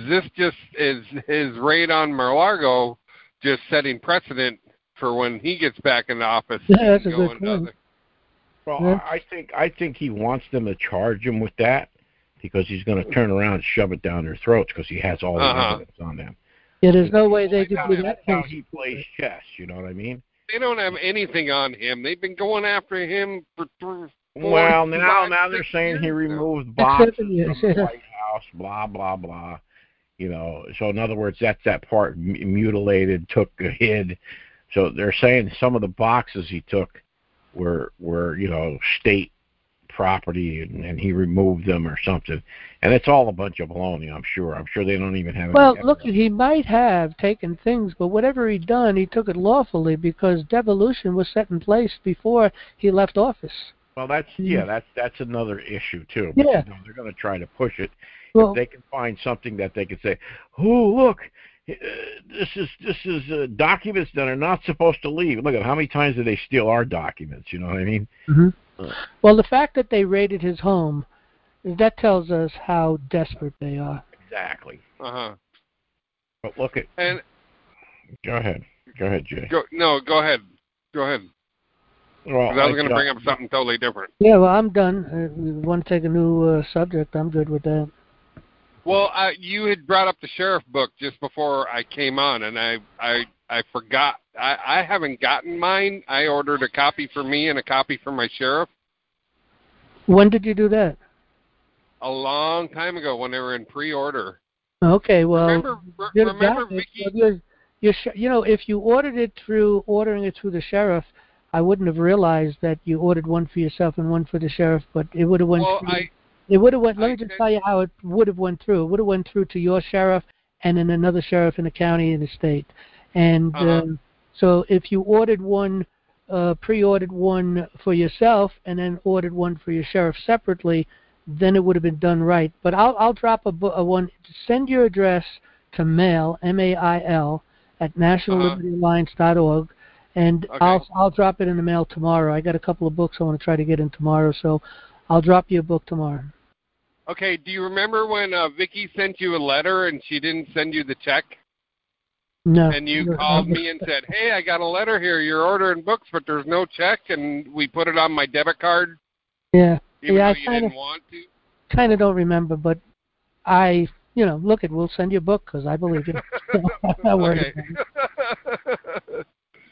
his raid on Mar-a-Lago just setting precedent for when he gets back in office? Yeah, that's a good point. Well, yeah. I think he wants them to charge him with that because he's going to turn around and shove it down their throats because he has all the evidence on them. Yeah, there's no way they could do that. That's how he plays chess, you know what I mean? They don't have anything on him. They've been going after him for 4 Well, now they're saying he removed boxes from the White House, blah, blah, blah. So in other words, that's that part mutilated, hid. So they're saying some of the boxes he took were state property, and he removed them or something. And it's all a bunch of baloney, I'm sure. I'm sure they don't even have any evidence. Look, he might have taken things, but whatever he'd done, he took it lawfully because devolution was set in place before he left office. Well, that's another issue, too. But, yeah. They're going to try to push it. Well, if they can find something that they can say, oh, look, this is documents that are not supposed to leave. Look at how many times did they steal our documents, you know what I mean? Mm-hmm. Well, the fact that they raided his home, that tells us how desperate they are. Exactly. But look at... And Go ahead, Jay. Go ahead. Well, I was going to bring up something totally different. Yeah, well, I'm done. You want to take a new subject, I'm good with that. Well, you had brought up the sheriff book just before I came on, and I forgot. I haven't gotten mine. I ordered a copy for me and a copy for my sheriff. When did you do that? A long time ago when they were in pre-order. Okay, well... Remember Vicky? If you ordering it through the sheriff, I wouldn't have realized that you ordered one for yourself and one for the sheriff, but it would have went through. It would have went. Let me just tell you how it would have went through. It would have went through to your sheriff and then another sheriff in the county and the state. And so if you ordered one, pre-ordered one for yourself and then ordered one for your sheriff separately, then it would have been done right. But I'll drop a one. Send your address to mail, MAIL, at nationallibertyalliance.org, and I'll drop it in the mail tomorrow. I got a couple of books I want to try to get in tomorrow, so I'll drop you a book tomorrow. Okay, do you remember when Vicky sent you a letter and she didn't send you the check? No. And you called me and said, hey, I got a letter here. You're ordering books, but there's no check, and we put it on my debit card? Yeah. Even though you didn't want to? Kind of don't remember, but we'll send you a book because I believe you. I'm not worried about it.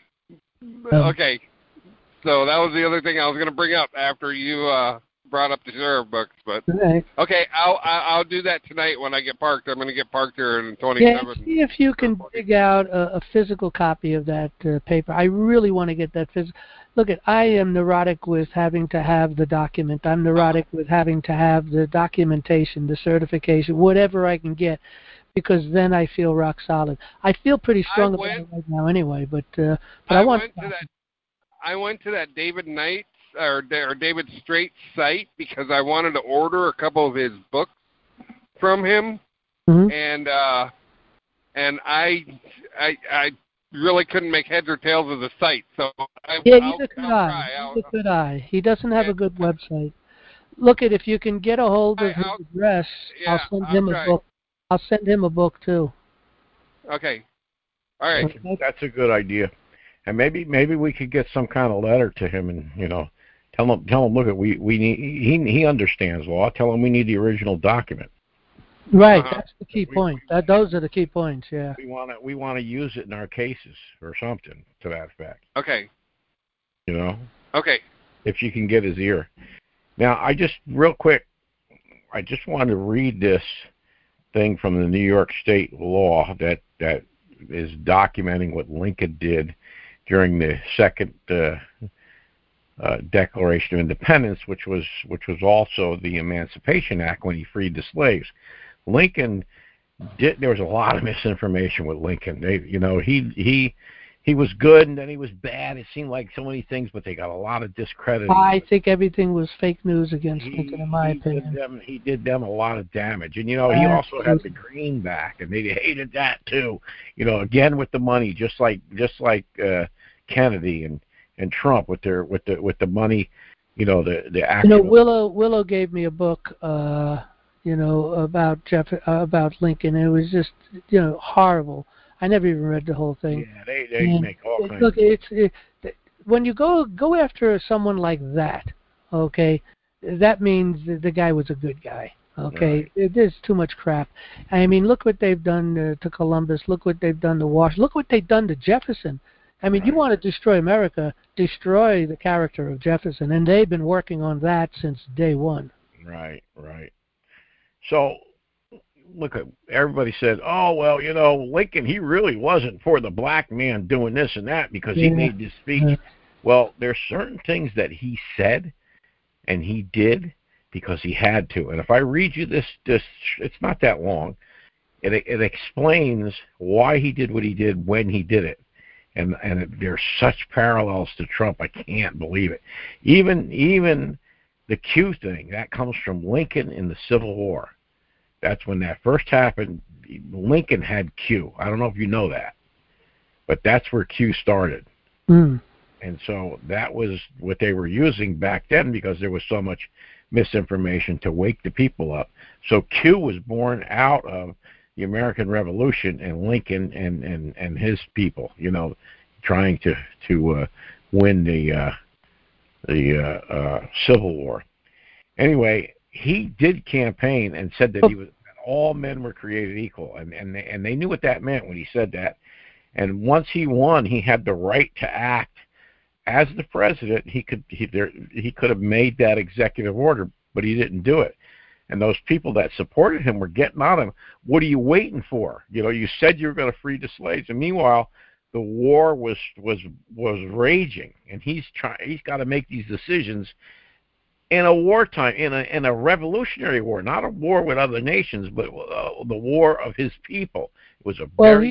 Okay. So that was the other thing I was going to bring up after you brought up the sheriff books. But okay, I'll do that tonight when I get parked. I'm going to get parked here in 27. Yeah, see if you can dig out a physical copy of that paper. I really want to get that physical. Look, I am neurotic with having to have the document. I'm neurotic with having to have the documentation, the certification, whatever I can get, because then I feel rock solid. I feel pretty strong about it right now anyway, but I went to that David Knight or David Straight site because I wanted to order a couple of his books from him, and I really couldn't make heads or tails of the site. So neither could I. He doesn't have a good website. Look, if you can get a hold of his address, I'll send him a book. I'll send him a book too. Okay. All right. That's a good idea. And maybe we could get some kind of letter to him, and tell him look, we need, he understands law. Tell him we need the original document. Right, that's the key point. Those are the key points. Yeah. We want to use it in our cases or something to that effect. Okay. You know. Okay. If you can get his ear. Now, real quick, I just want to read this thing from the New York State law that is documenting what Lincoln did during the second Declaration of Independence, which was also the Emancipation Act when he freed the slaves. Lincoln there was a lot of misinformation with Lincoln. He was good and then he was bad. It seemed like so many things, but they got a lot of discredit. I think everything was fake news against Lincoln, in my opinion. He did them a lot of damage. And, he also had the greenback, and they hated that, too. Again with the money, just like Kennedy and Trump with the money, the actual... Willow gave me a book, about Lincoln. It was just, horrible. I never even read the whole thing. Yeah, they make all kinds. Look, when you go after someone like that, okay, that means the guy was a good guy. Okay, right. There's too much crap. I mean, look what they've done to Columbus. Look what they've done to Washington. Look what they've done to Jefferson. I mean, you want to destroy America, destroy the character of Jefferson, and they've been working on that since day one. Right. So, look, everybody said, oh, well, Lincoln, he really wasn't for the black man doing this and that because he made this speech. Yeah. Well, there's certain things that he said and he did because he had to. And if I read you this it's not that long. It explains why he did what he did when he did it. And there's such parallels to Trump, I can't believe it. Even the Q thing, that comes from Lincoln in the Civil War. That's when that first happened. Lincoln had Q. I don't know if you know that, but that's where Q started. Mm. And so that was what they were using back then because there was so much misinformation to wake the people up. So Q was born out of the American Revolution and Lincoln and his people, trying to win the Civil War. Anyway, he did campaign and said that all men were created equal, and they knew what that meant when he said that. And once he won, he had the right to act as the president. He could have made that executive order, but he didn't do it. And those people that supported him were getting on him. What are you waiting for? You said you were going to free the slaves, and meanwhile, the war was raging, and he's got to make these decisions in a wartime, in a revolutionary war, not a war with other nations, but the war of his people. It was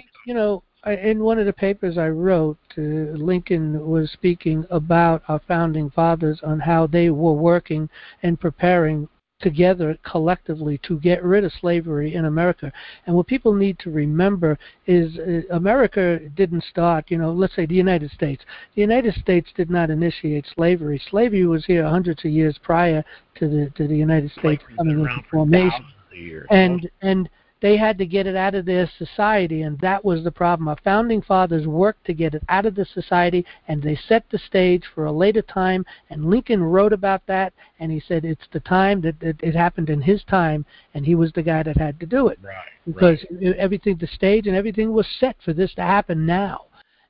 in one of the papers I wrote, Lincoln was speaking about our founding fathers on how they were working and preparing together collectively to get rid of slavery in America. And what people need to remember is America didn't start, let's say the United States. The United States did not initiate slavery. Slavery was here hundreds of years prior to the United States coming into formation. And they had to get it out of their society, and that was the problem. Our founding fathers worked to get it out of the society, and they set the stage for a later time, and Lincoln wrote about that, and he said it's the time that it happened in his time, and he was the guy that had to do it. Right. Because everything, the stage and everything was set for this to happen now.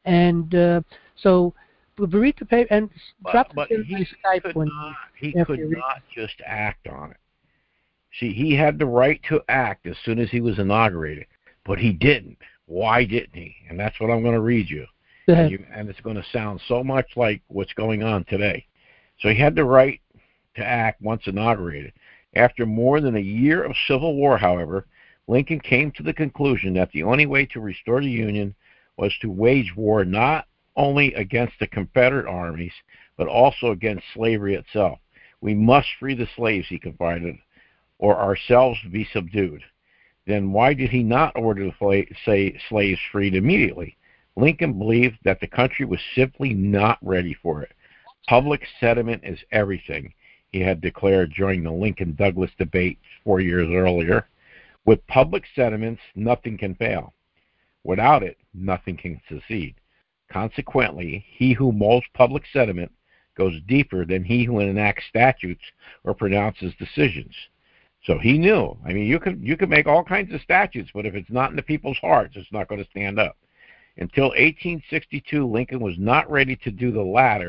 And so read the paper and drop it in my Skype when he could not just act on it. See, he had the right to act as soon as he was inaugurated, but he didn't. Why didn't he? And that's what I'm going to read you. And it's going to sound so much like what's going on today. So he had the right to act once inaugurated. After more than a year of civil war, however, Lincoln came to the conclusion that the only way to restore the Union was to wage war not only against the Confederate armies, but also against slavery itself. We must free the slaves, he confided, or ourselves be subdued. Then why did he not order the slaves freed immediately? Lincoln believed that the country was simply not ready for it. Public sentiment is everything, he had declared during the Lincoln-Douglas debate 4 years earlier. With public sentiments, nothing can fail. Without it, nothing can succeed. Consequently, he who molds public sentiment goes deeper than he who enacts statutes or pronounces decisions. So he knew. I mean, you could make all kinds of statutes, but if it's not in the people's hearts, it's not going to stand up. Until 1862, Lincoln was not ready to do the latter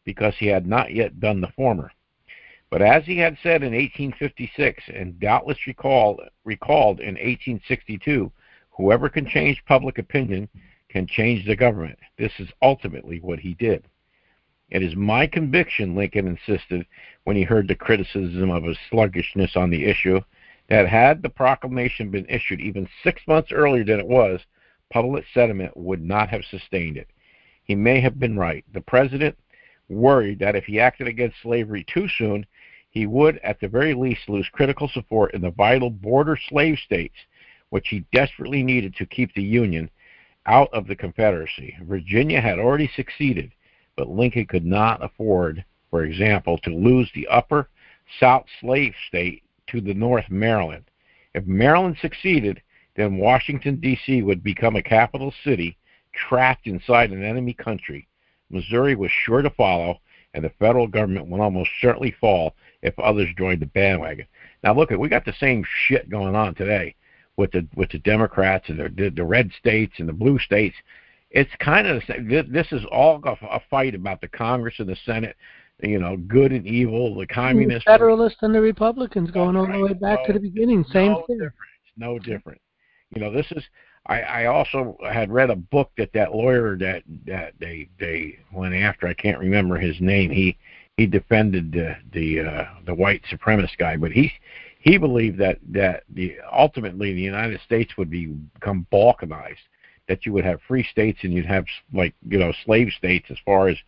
because he had not yet done the former. But as he had said in 1856, and doubtless recalled in 1862, whoever can change public opinion can change the government. This is ultimately what he did. It is my conviction, Lincoln insisted when he heard the criticism of his sluggishness on the issue, that had the proclamation been issued even 6 months earlier than it was, public sentiment would not have sustained it. He may have been right. The president worried that if he acted against slavery too soon, he would at the very least lose critical support in the vital border slave states, which he desperately needed to keep the Union out of the Confederacy. Virginia had already succeeded, but Lincoln could not afford, for example, to lose the upper South slave state to the North, Maryland. If Maryland succeeded, then Washington, D.C. would become a capital city trapped inside an enemy country. Missouri was sure to follow, and the federal government would almost certainly fall if others joined the bandwagon. Now, look, we got the same shit going on today with the Democrats and the red states and the blue states. It's kind of the same. This is all a fight about the Congress and the Senate, good and evil, the communists. The Federalists and the Republicans going all the way back to the beginning. Same thing. No different. This is. I also had read a book that lawyer that they went after. I can't remember his name. He defended the white supremacist guy, but he believed that ultimately the United States would become balkanized. That you would have free states and you'd have slave states as far as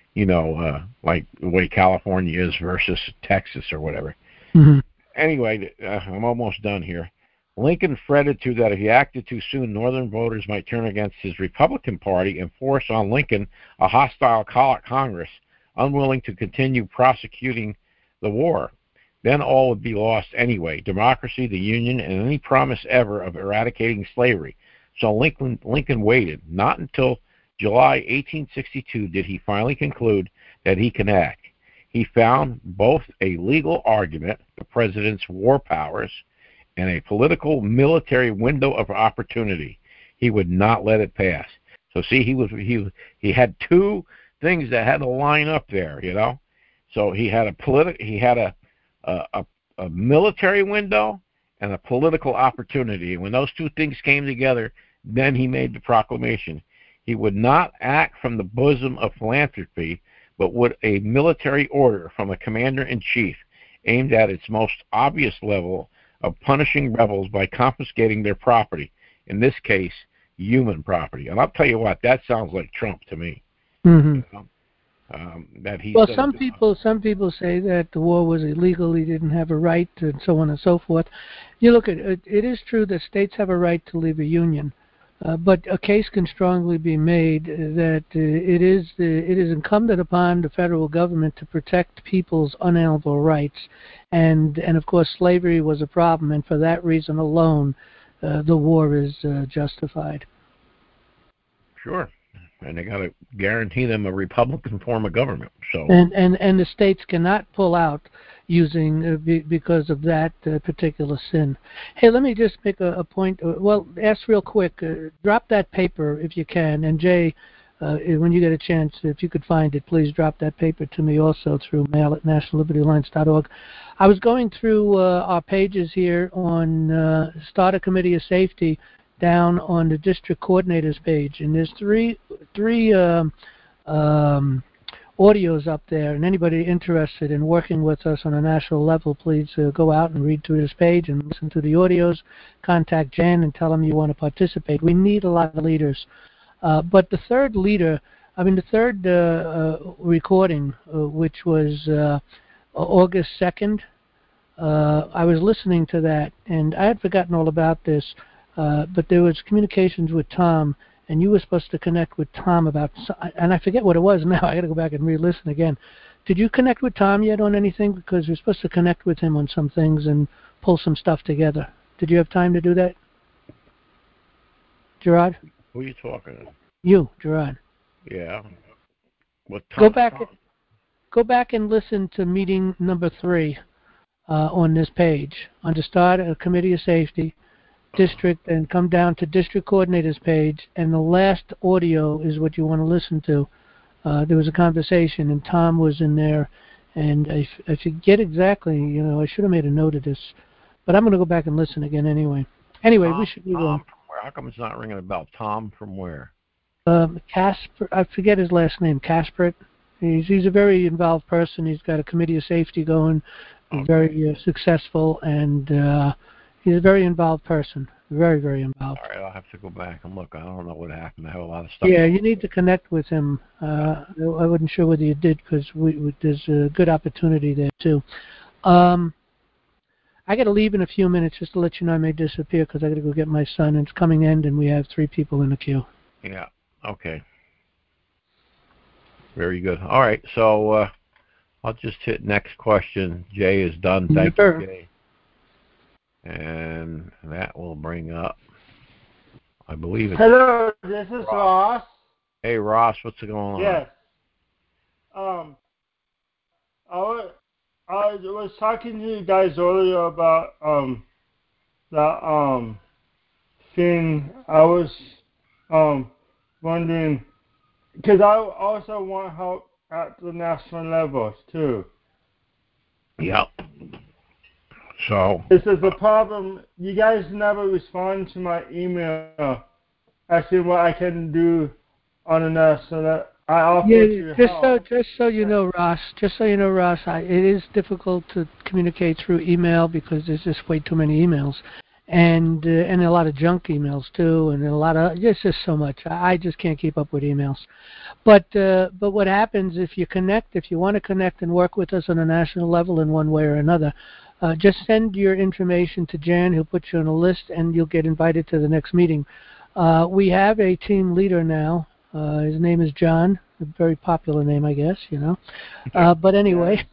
like the way California is versus Texas or whatever. Mm-hmm. Anyway, I'm almost done here. Lincoln fretted too that if he acted too soon, Northern voters might turn against his Republican Party and force on Lincoln a hostile Congress, unwilling to continue prosecuting the war. Then all would be lost anyway: democracy, the Union, and any promise ever of eradicating slavery. So Lincoln waited. Not until July 1862 did he finally conclude that he can act. He found both a legal argument, the president's war powers, and a political military window of opportunity. He would not let it pass. So see, he had two things that had to line up there, So he had a military window and a political opportunity. And when those two things came together, then he made the proclamation. He would not act from the bosom of philanthropy, but would a military order from a commander-in-chief aimed at its most obvious level of punishing rebels by confiscating their property, in this case, human property. And I'll tell you what, that sounds like Trump to me. Mm-hmm. Some people say that the war was illegal, he didn't have a right, and so on and so forth. You look at it, it is true that states have a right to leave a union, but a case can strongly be made that it is incumbent upon the federal government to protect people's unalienable rights, and of course slavery was a problem, and for that reason alone, the war is justified. Sure. And they got to guarantee them a Republican form of government. So and the states cannot pull out using because of that particular sin. Hey, let me just make a point. Ask real quick. Drop that paper if you can. And Jay, when you get a chance, if you could find it, please drop that paper to me also through mail at nationallibertyalliance.org. I was going through our pages here on Start a Committee of Safety down on the district coordinators page, and there's three audios up there, and anybody interested in working with us on a national level, please go out and read through this page and listen to the audios. Contact Jan and tell them you want to participate. We need a lot of leaders. But the third recording, which was August 2nd, I was listening to that, and I had forgotten all about this. But there was communications with Tom, and you were supposed to connect with Tom about, and I forget what it was now. I got to go back and re-listen again. Did you connect with Tom yet on anything? Because you're supposed to connect with him on some things and pull some stuff together. Did you have time to do that, Gerard? Who are you talking to? You, Gerard. Yeah. What Tom? Go back and listen to meeting number 3 on this page. Under Start a Committee of Safety. District, and come down to district coordinators page, and the last audio is what you want to listen to. there was a conversation, and Tom was in there, and I forget exactly. I should have made a note of this, but I'm going to go back and listen again anyway. Anyway, we should move on. Tom from where? How come it's not ringing a bell? Tom from where? Casper, I forget his last name. Casper. He's a very involved person. He's got a committee of safety going, very successful, and he's a very involved person. Very, very involved. All right, I'll have to go back and look. I don't know what happened. I have a lot of stuff. Yeah, you need to connect with him. I wasn't sure whether you did because there's a good opportunity there too. I got to leave in a few minutes just to let you know I may disappear because I got to go get my son. And it's coming in, and we have 3 people in the queue. Yeah. Okay. Very good. All right, so I'll just hit next question. Jay is done. Thank you, Jay. And that will bring up, I believe it's... Hello, this is Ross. Hey, Ross, what's going on? Yes. I was talking to you guys earlier about that thing. I was wondering, because I also want help at the national levels too. Yep. So this is the problem. You guys never respond to my email asking what I can do on the national level. I offer to help. Just so you know, Ross. It is difficult to communicate through email because there's just way too many emails, and a lot of junk emails too, and there's just so much. I just can't keep up with emails. But what happens if you want to connect and work with us on a national level in one way or another, just send your information to Jan, who'll put you on a list, and you'll get invited to the next meeting. We have a team leader now. His name is John, a very popular name, I guess, But anyway,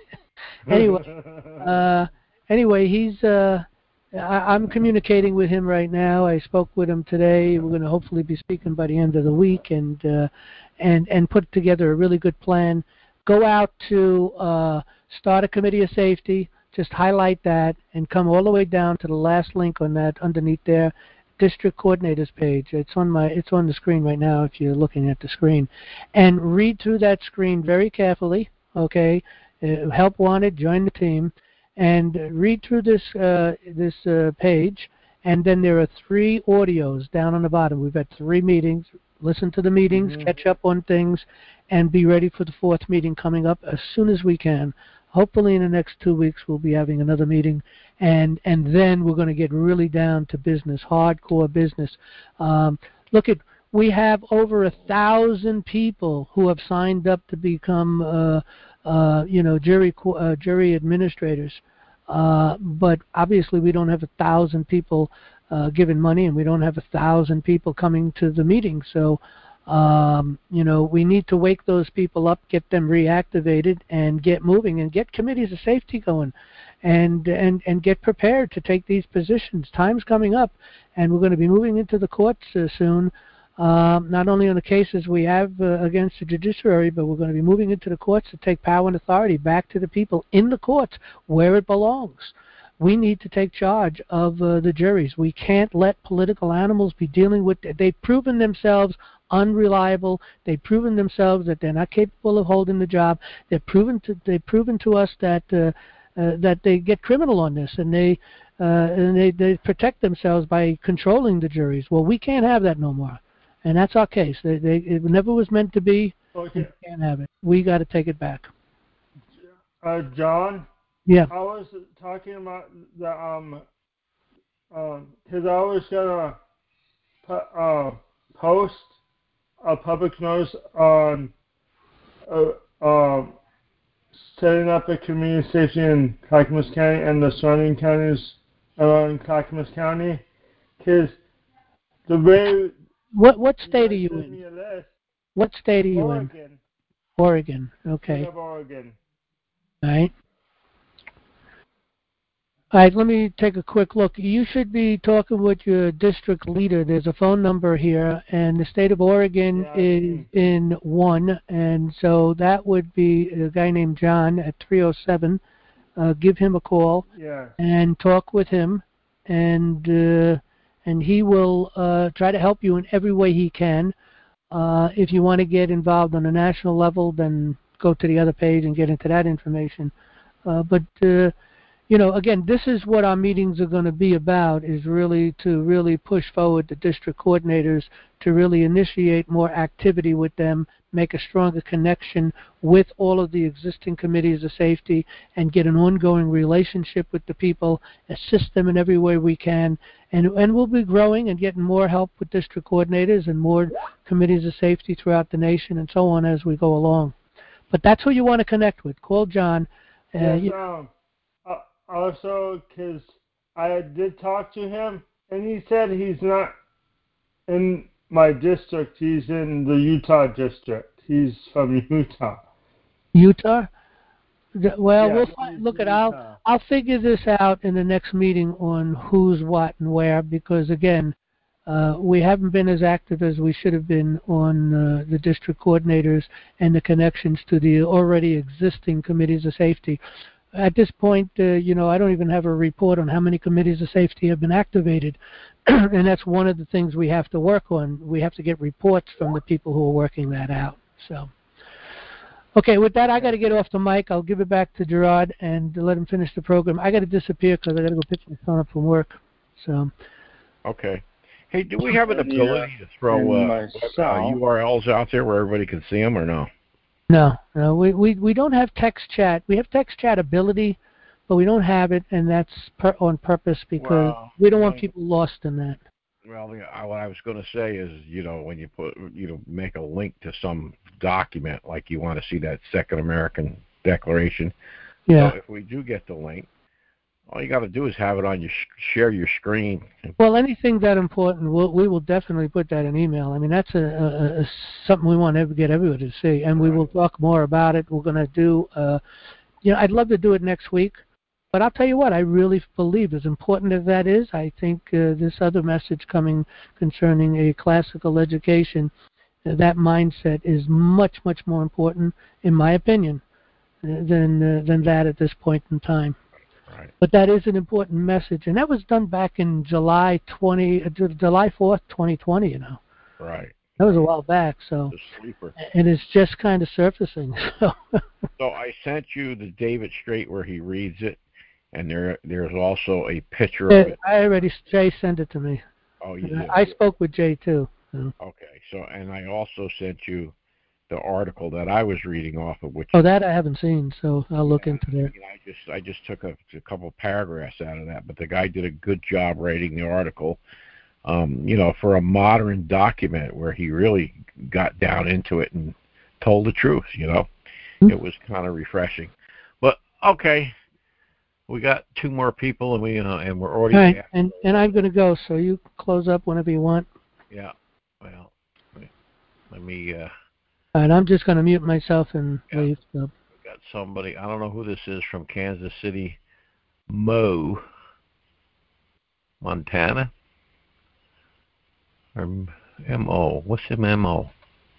anyway, he's. I'm communicating with him right now. I spoke with him today. We're going to hopefully be speaking by the end of the week and put together a really good plan. Go out to start a committee of safety. Just highlight that and come all the way down to the last link on that underneath there. District coordinators page. It's on the screen right now if you're looking at the screen, and read through that screen very carefully. Okay, help wanted, join the team, and read through this page. And then there are 3 audios down on the bottom. We've had 3 meetings. Listen to the meetings, catch up on things, and be ready for the 4th meeting coming up as soon as we can. Hopefully in the next 2 weeks we'll be having another meeting, and then we're going to get really down to business, hardcore business. We have over 1,000 people who have signed up to become jury administrators. But obviously we don't have 1,000 people giving money, and we don't have 1,000 people coming to the meeting. So we need to wake those people up, get them reactivated, and get moving, and get committees of safety going, and get prepared to take these positions. Time's coming up, and we're going to be moving into the courts soon. Not only on the cases we have against the judiciary, but we're going to be moving into the courts to take power and authority back to the people in the courts where it belongs. We need to take charge of the juries. We can't let political animals be dealing with. They've proven themselves unreliable. They've proven themselves that they're not capable of holding the job. They've proven to us that they get criminal on this, and they protect themselves by controlling the juries. Well, we can't have that no more, and that's our case. It never was meant to be. Okay. We can't have it. We got to take it back. John. Yeah. I was talking about the because I was gonna post a public notice on setting up a community safety in Clackamas County and the surrounding counties around Clackamas County. Because the way what state are you in? What state are you in? Oregon. Okay. Oregon. All right. All right, let me take a quick look. You should be talking with your district leader. There's a phone number here, and the state of Oregon is in 1, and so that would be a guy named John at 307. Give him a call and talk with him, and he will try to help you in every way he can. If you want to get involved on a national level, then go to the other page and get into that information. But again, this is what our meetings are going to be about, is really to push forward the district coordinators to really initiate more activity with them, make a stronger connection with all of the existing committees of safety, and get an ongoing relationship with the people, assist them in every way we can, and we'll be growing and getting more help with district coordinators and more committees of safety throughout the nation and so on as we go along. But that's who you want to connect with. Call John. Yes, also, because I did talk to him, and he said he's not in my district. He's in the Utah district. He's from Utah. Utah? Well, Yeah, I'll figure this out in the next meeting on who's what and where, because again, we haven't been as active as we should have been on the district coordinators and the connections to the already existing committees of safety. At this point, I don't even have a report on how many committees of safety have been activated, and that's one of the things we have to work on. We have to get reports from the people who are working that out. So, okay, with that, I got to get off the mic. I'll give it back to Gerard and let him finish the program. I got to disappear because I got to go pick my son up from work. So. Okay. Hey, do we have an ability to throw URLs out there where everybody can see them, or no? No, we don't have text chat. We have text chat ability, but we don't have it, and that's on purpose because we don't want people lost in that. Well, what I was going to say is, when you make a link to some document, like you want to see that Second American Declaration. Yeah. So if we do get the link, all you got to do is have it on share your screen. Well, anything that important, we will definitely put that in email. I mean, that's something we want to get everybody to see, and we will talk more about it. We're going to do, I'd love to do it next week, but I'll tell you what, I really believe, as important as that is, I think this other message coming concerning a classical education, that mindset is much, much more important, in my opinion, than that at this point in time. Right. But that is an important message, and that was done back in July 4th, 2020. Right. That was a while back. So. The sleeper. And it's just kind of surfacing. So I sent you the David Strait where he reads it, and there's also a picture of it. Jay sent it to me. Oh, you did. I spoke with Jay too. So. Okay. So, and I also sent you the article that I was reading off of, which. Oh, that I haven't seen, so I'll look into that. I just took a couple paragraphs out of that, but the guy did a good job writing the article. For a modern document where he really got down into it and told the truth. Mm-hmm. It was kind of refreshing. But okay, we got two more people, and we're already. All right, and I'm going to go, so you close up whenever you want. Yeah. Well, let me. All right, I'm just going to mute myself and leave. So. We got somebody, I don't know who this is, from Kansas City, Montana? Or M.O. What's his M.O.?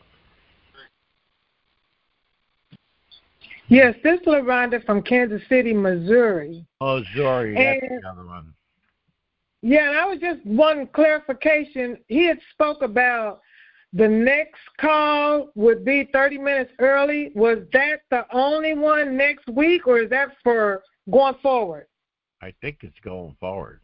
Yes, this is LaRonda from Kansas City, Missouri. Oh, Missouri, that's the other one. Yeah, and I was just wanting clarification. He had spoke about the next call would be 30 minutes early. Was that the only one next week, or is that for going forward? I think it's going forward.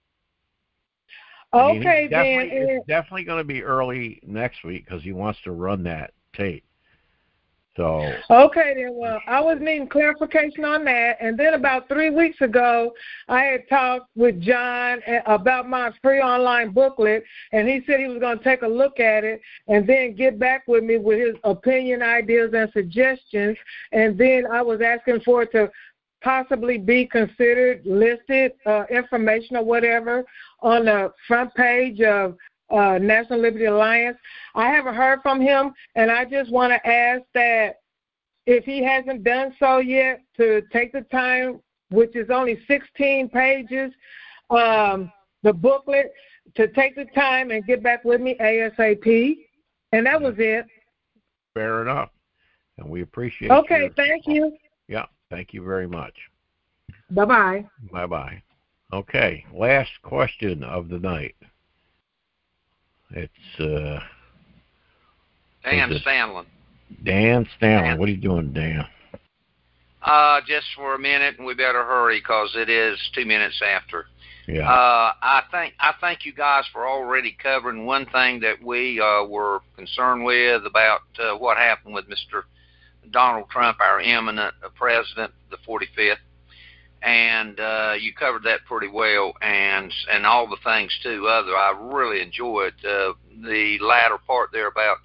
Okay, it's definitely going to be early next week because he wants to run that tape. So. Okay, then. Well, I was needing clarification on that. And then about 3 weeks ago, I had talked with John about my free online booklet, and he said he was going to take a look at it and then get back with me with his opinion, ideas, and suggestions. And then I was asking for it to possibly be considered listed information or whatever on the front page of National Liberty Alliance. I haven't heard from him, and I just want to ask that if he hasn't done so yet, to take the time, which is only 16 pages, the booklet, to take the time and get back with me ASAP. And that was it. Fair enough. And we appreciate it. Okay, thank you. Yeah, thank you very much. Bye-bye. Bye-bye. Okay, last question of the night. It's Dan Stanlin. Dan Stanlin. What are you doing, Dan? Just for a minute, and we better hurry because it is 2 minutes after. Yeah. I thank you guys for already covering one thing that we were concerned with about what happened with Mr. Donald Trump, our eminent president, the 45th, and you covered that pretty well, and all the things too. I really enjoyed the latter part there about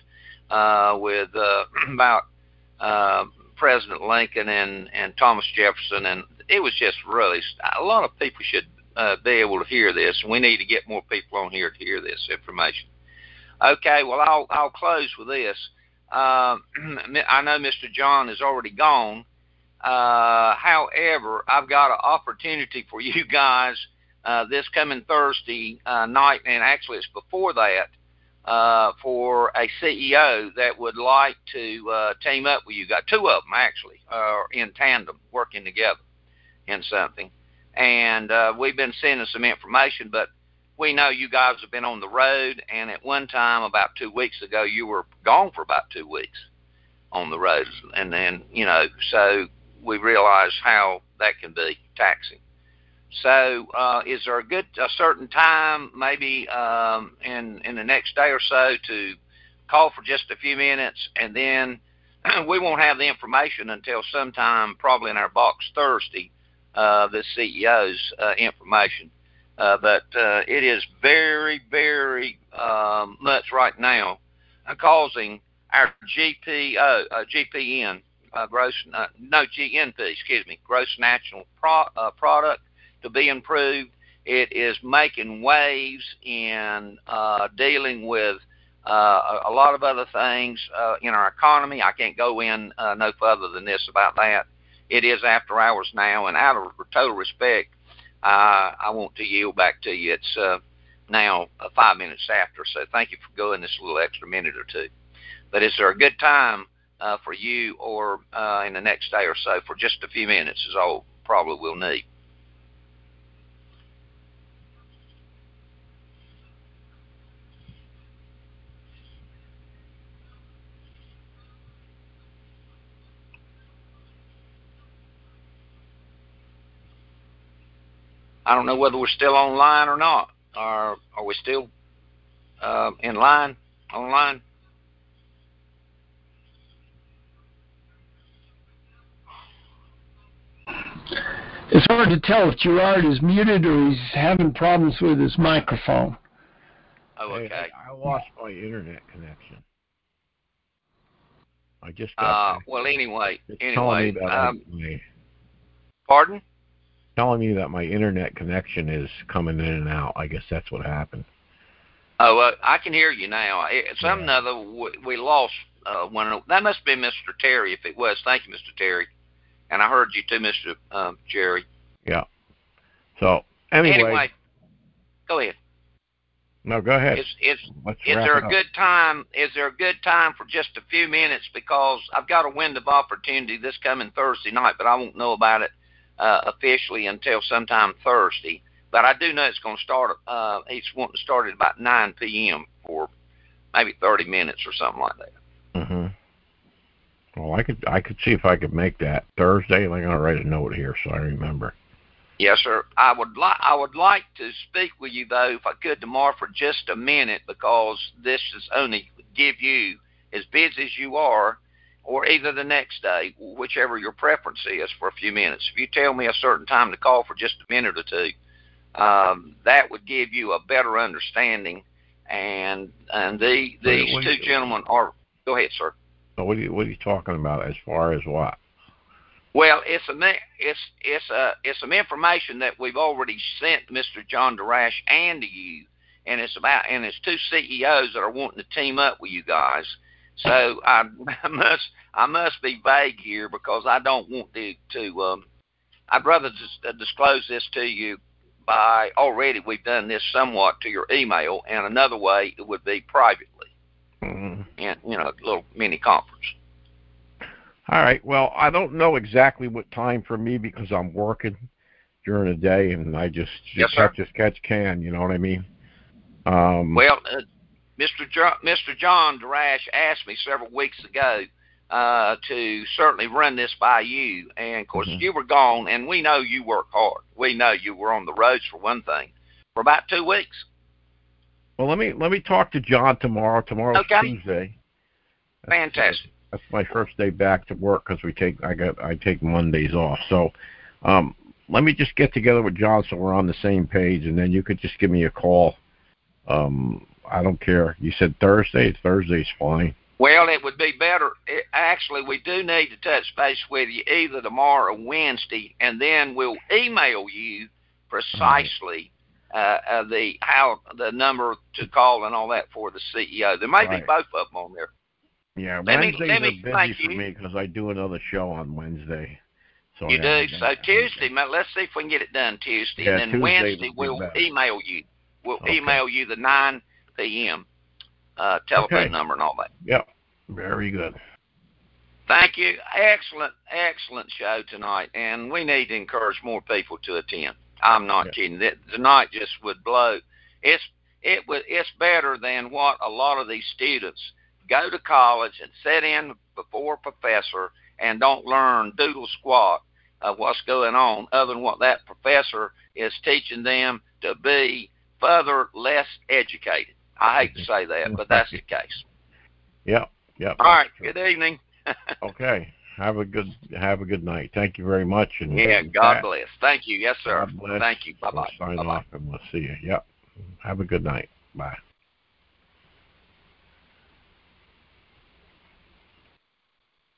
President Lincoln and Thomas Jefferson, and it was just really, a lot of people should be able to hear this, and we need to get more people on here to hear this information. Okay, well, I'll close with this. I know Mr. John is already gone. However, I've got an opportunity for you guys this coming Thursday night, and actually it's before that, for a CEO that would like to team up with you guys. Two of them, actually, are in tandem, working together in something. And we've been sending some information, but we know you guys have been on the road, and at one time, about 2 weeks ago, you were gone for about 2 weeks on the road. And then, so we realize how that can be taxing. So is there a certain time, maybe in the next day or so, to call for just a few minutes, and then we won't have the information until sometime probably in our box Thursday, the CEO's information. But it is very, very much right now causing our GNP, gross national product to be improved. It is making waves in dealing with a lot of other things in our economy. I can't go in no further than this about that. It is after hours now, and out of total respect, I want to yield back to you. It's now 5 minutes after, so thank you for going this little extra minute or two. But is there a good time for you, or in the next day or so, for just a few minutes is all probably we'll need? I don't know whether we're still online or not. Are we still in line, online? It's hard to tell if Gerard is muted or he's having problems with his microphone. Oh, okay. Hey, I lost my internet connection. I just got well, anyway. Pardon? Telling me that my internet connection is coming in and out. I guess that's what happened. Oh, I can hear you now. We lost one. That must have been Mr. Terry, if it was. Thank you, Mr. Terry. And I heard you too, Mr. Jerry. Yeah. So anyway, go ahead. No, go ahead. Is there a good time? Is there a good time for just a few minutes? Because I've got a window of opportunity this coming Thursday night, but I won't know about it officially until sometime Thursday. But I do know it's going to start. He's wanting to start at about 9 p.m. for maybe 30 minutes or something like that. Mm-hmm. Well, I could see if I could make that Thursday. I'm going to write a note here so I remember. Yes, sir. I would like to speak with you, though, if I could, tomorrow for just a minute, because this is only give you, as busy as you are, or either the next day, whichever your preference is, for a few minutes. If you tell me a certain time to call for just a minute or two, that would give you a better understanding. And these two gentlemen are. Go ahead, sir. What are you talking about as far as what? Well, it's some information that we've already sent to Mr. John Darash and to you, and it's two CEOs that are wanting to team up with you guys. So I must be vague here, because I don't want to I'd rather just disclose this to you by already we've done this somewhat to your email, and another way it would be privately. Mm-hmm. And a little mini conference. All right. Well, I don't know exactly what time for me, because I'm working during the day, and I just catch can. You know what I mean? Well, Mr. John Darash asked me several weeks ago to certainly run this by you. And, of course, you were gone, and we know you work hard. We know you were on the roads, for one thing, for about 2 weeks. Well, let me talk to John tomorrow. Tomorrow's Tuesday. Fantastic. That's my first day back to work because I take Mondays off. So let me just get together with John so we're on the same page, and then you could just give me a call. I don't care. You said Thursday? Thursday's fine. Well, it would be better. Actually, we do need to touch base with you either tomorrow or Wednesday, and then we'll email you precisely the number to call and all that for the CEO. There may be both of them on there. Yeah, Wednesdays are busy for me because I do another show on Wednesday. So you do? So Tuesday, let's see if we can get it done Tuesday. Yeah, and then Tuesday Wednesday we'll email you. We'll email you the 9 p.m. Telephone number and all that. Yep. Very good. Thank you. Excellent show tonight, and we need to encourage more people to attend. I'm not kidding. Tonight just would blow. It's better than what a lot of these students go to college and sit in before a professor and don't learn doodle squat of what's going on other than what that professor is teaching them to be further less educated. I hate to say that, but that's the case. Yep. All right. Good evening. Okay. Have a good night. Thank you very much. And God bless. Thank you. Yes, sir. God bless. Thank you. Bye-bye. We'll sign off and we'll see you. Yep. Have a good night. Bye.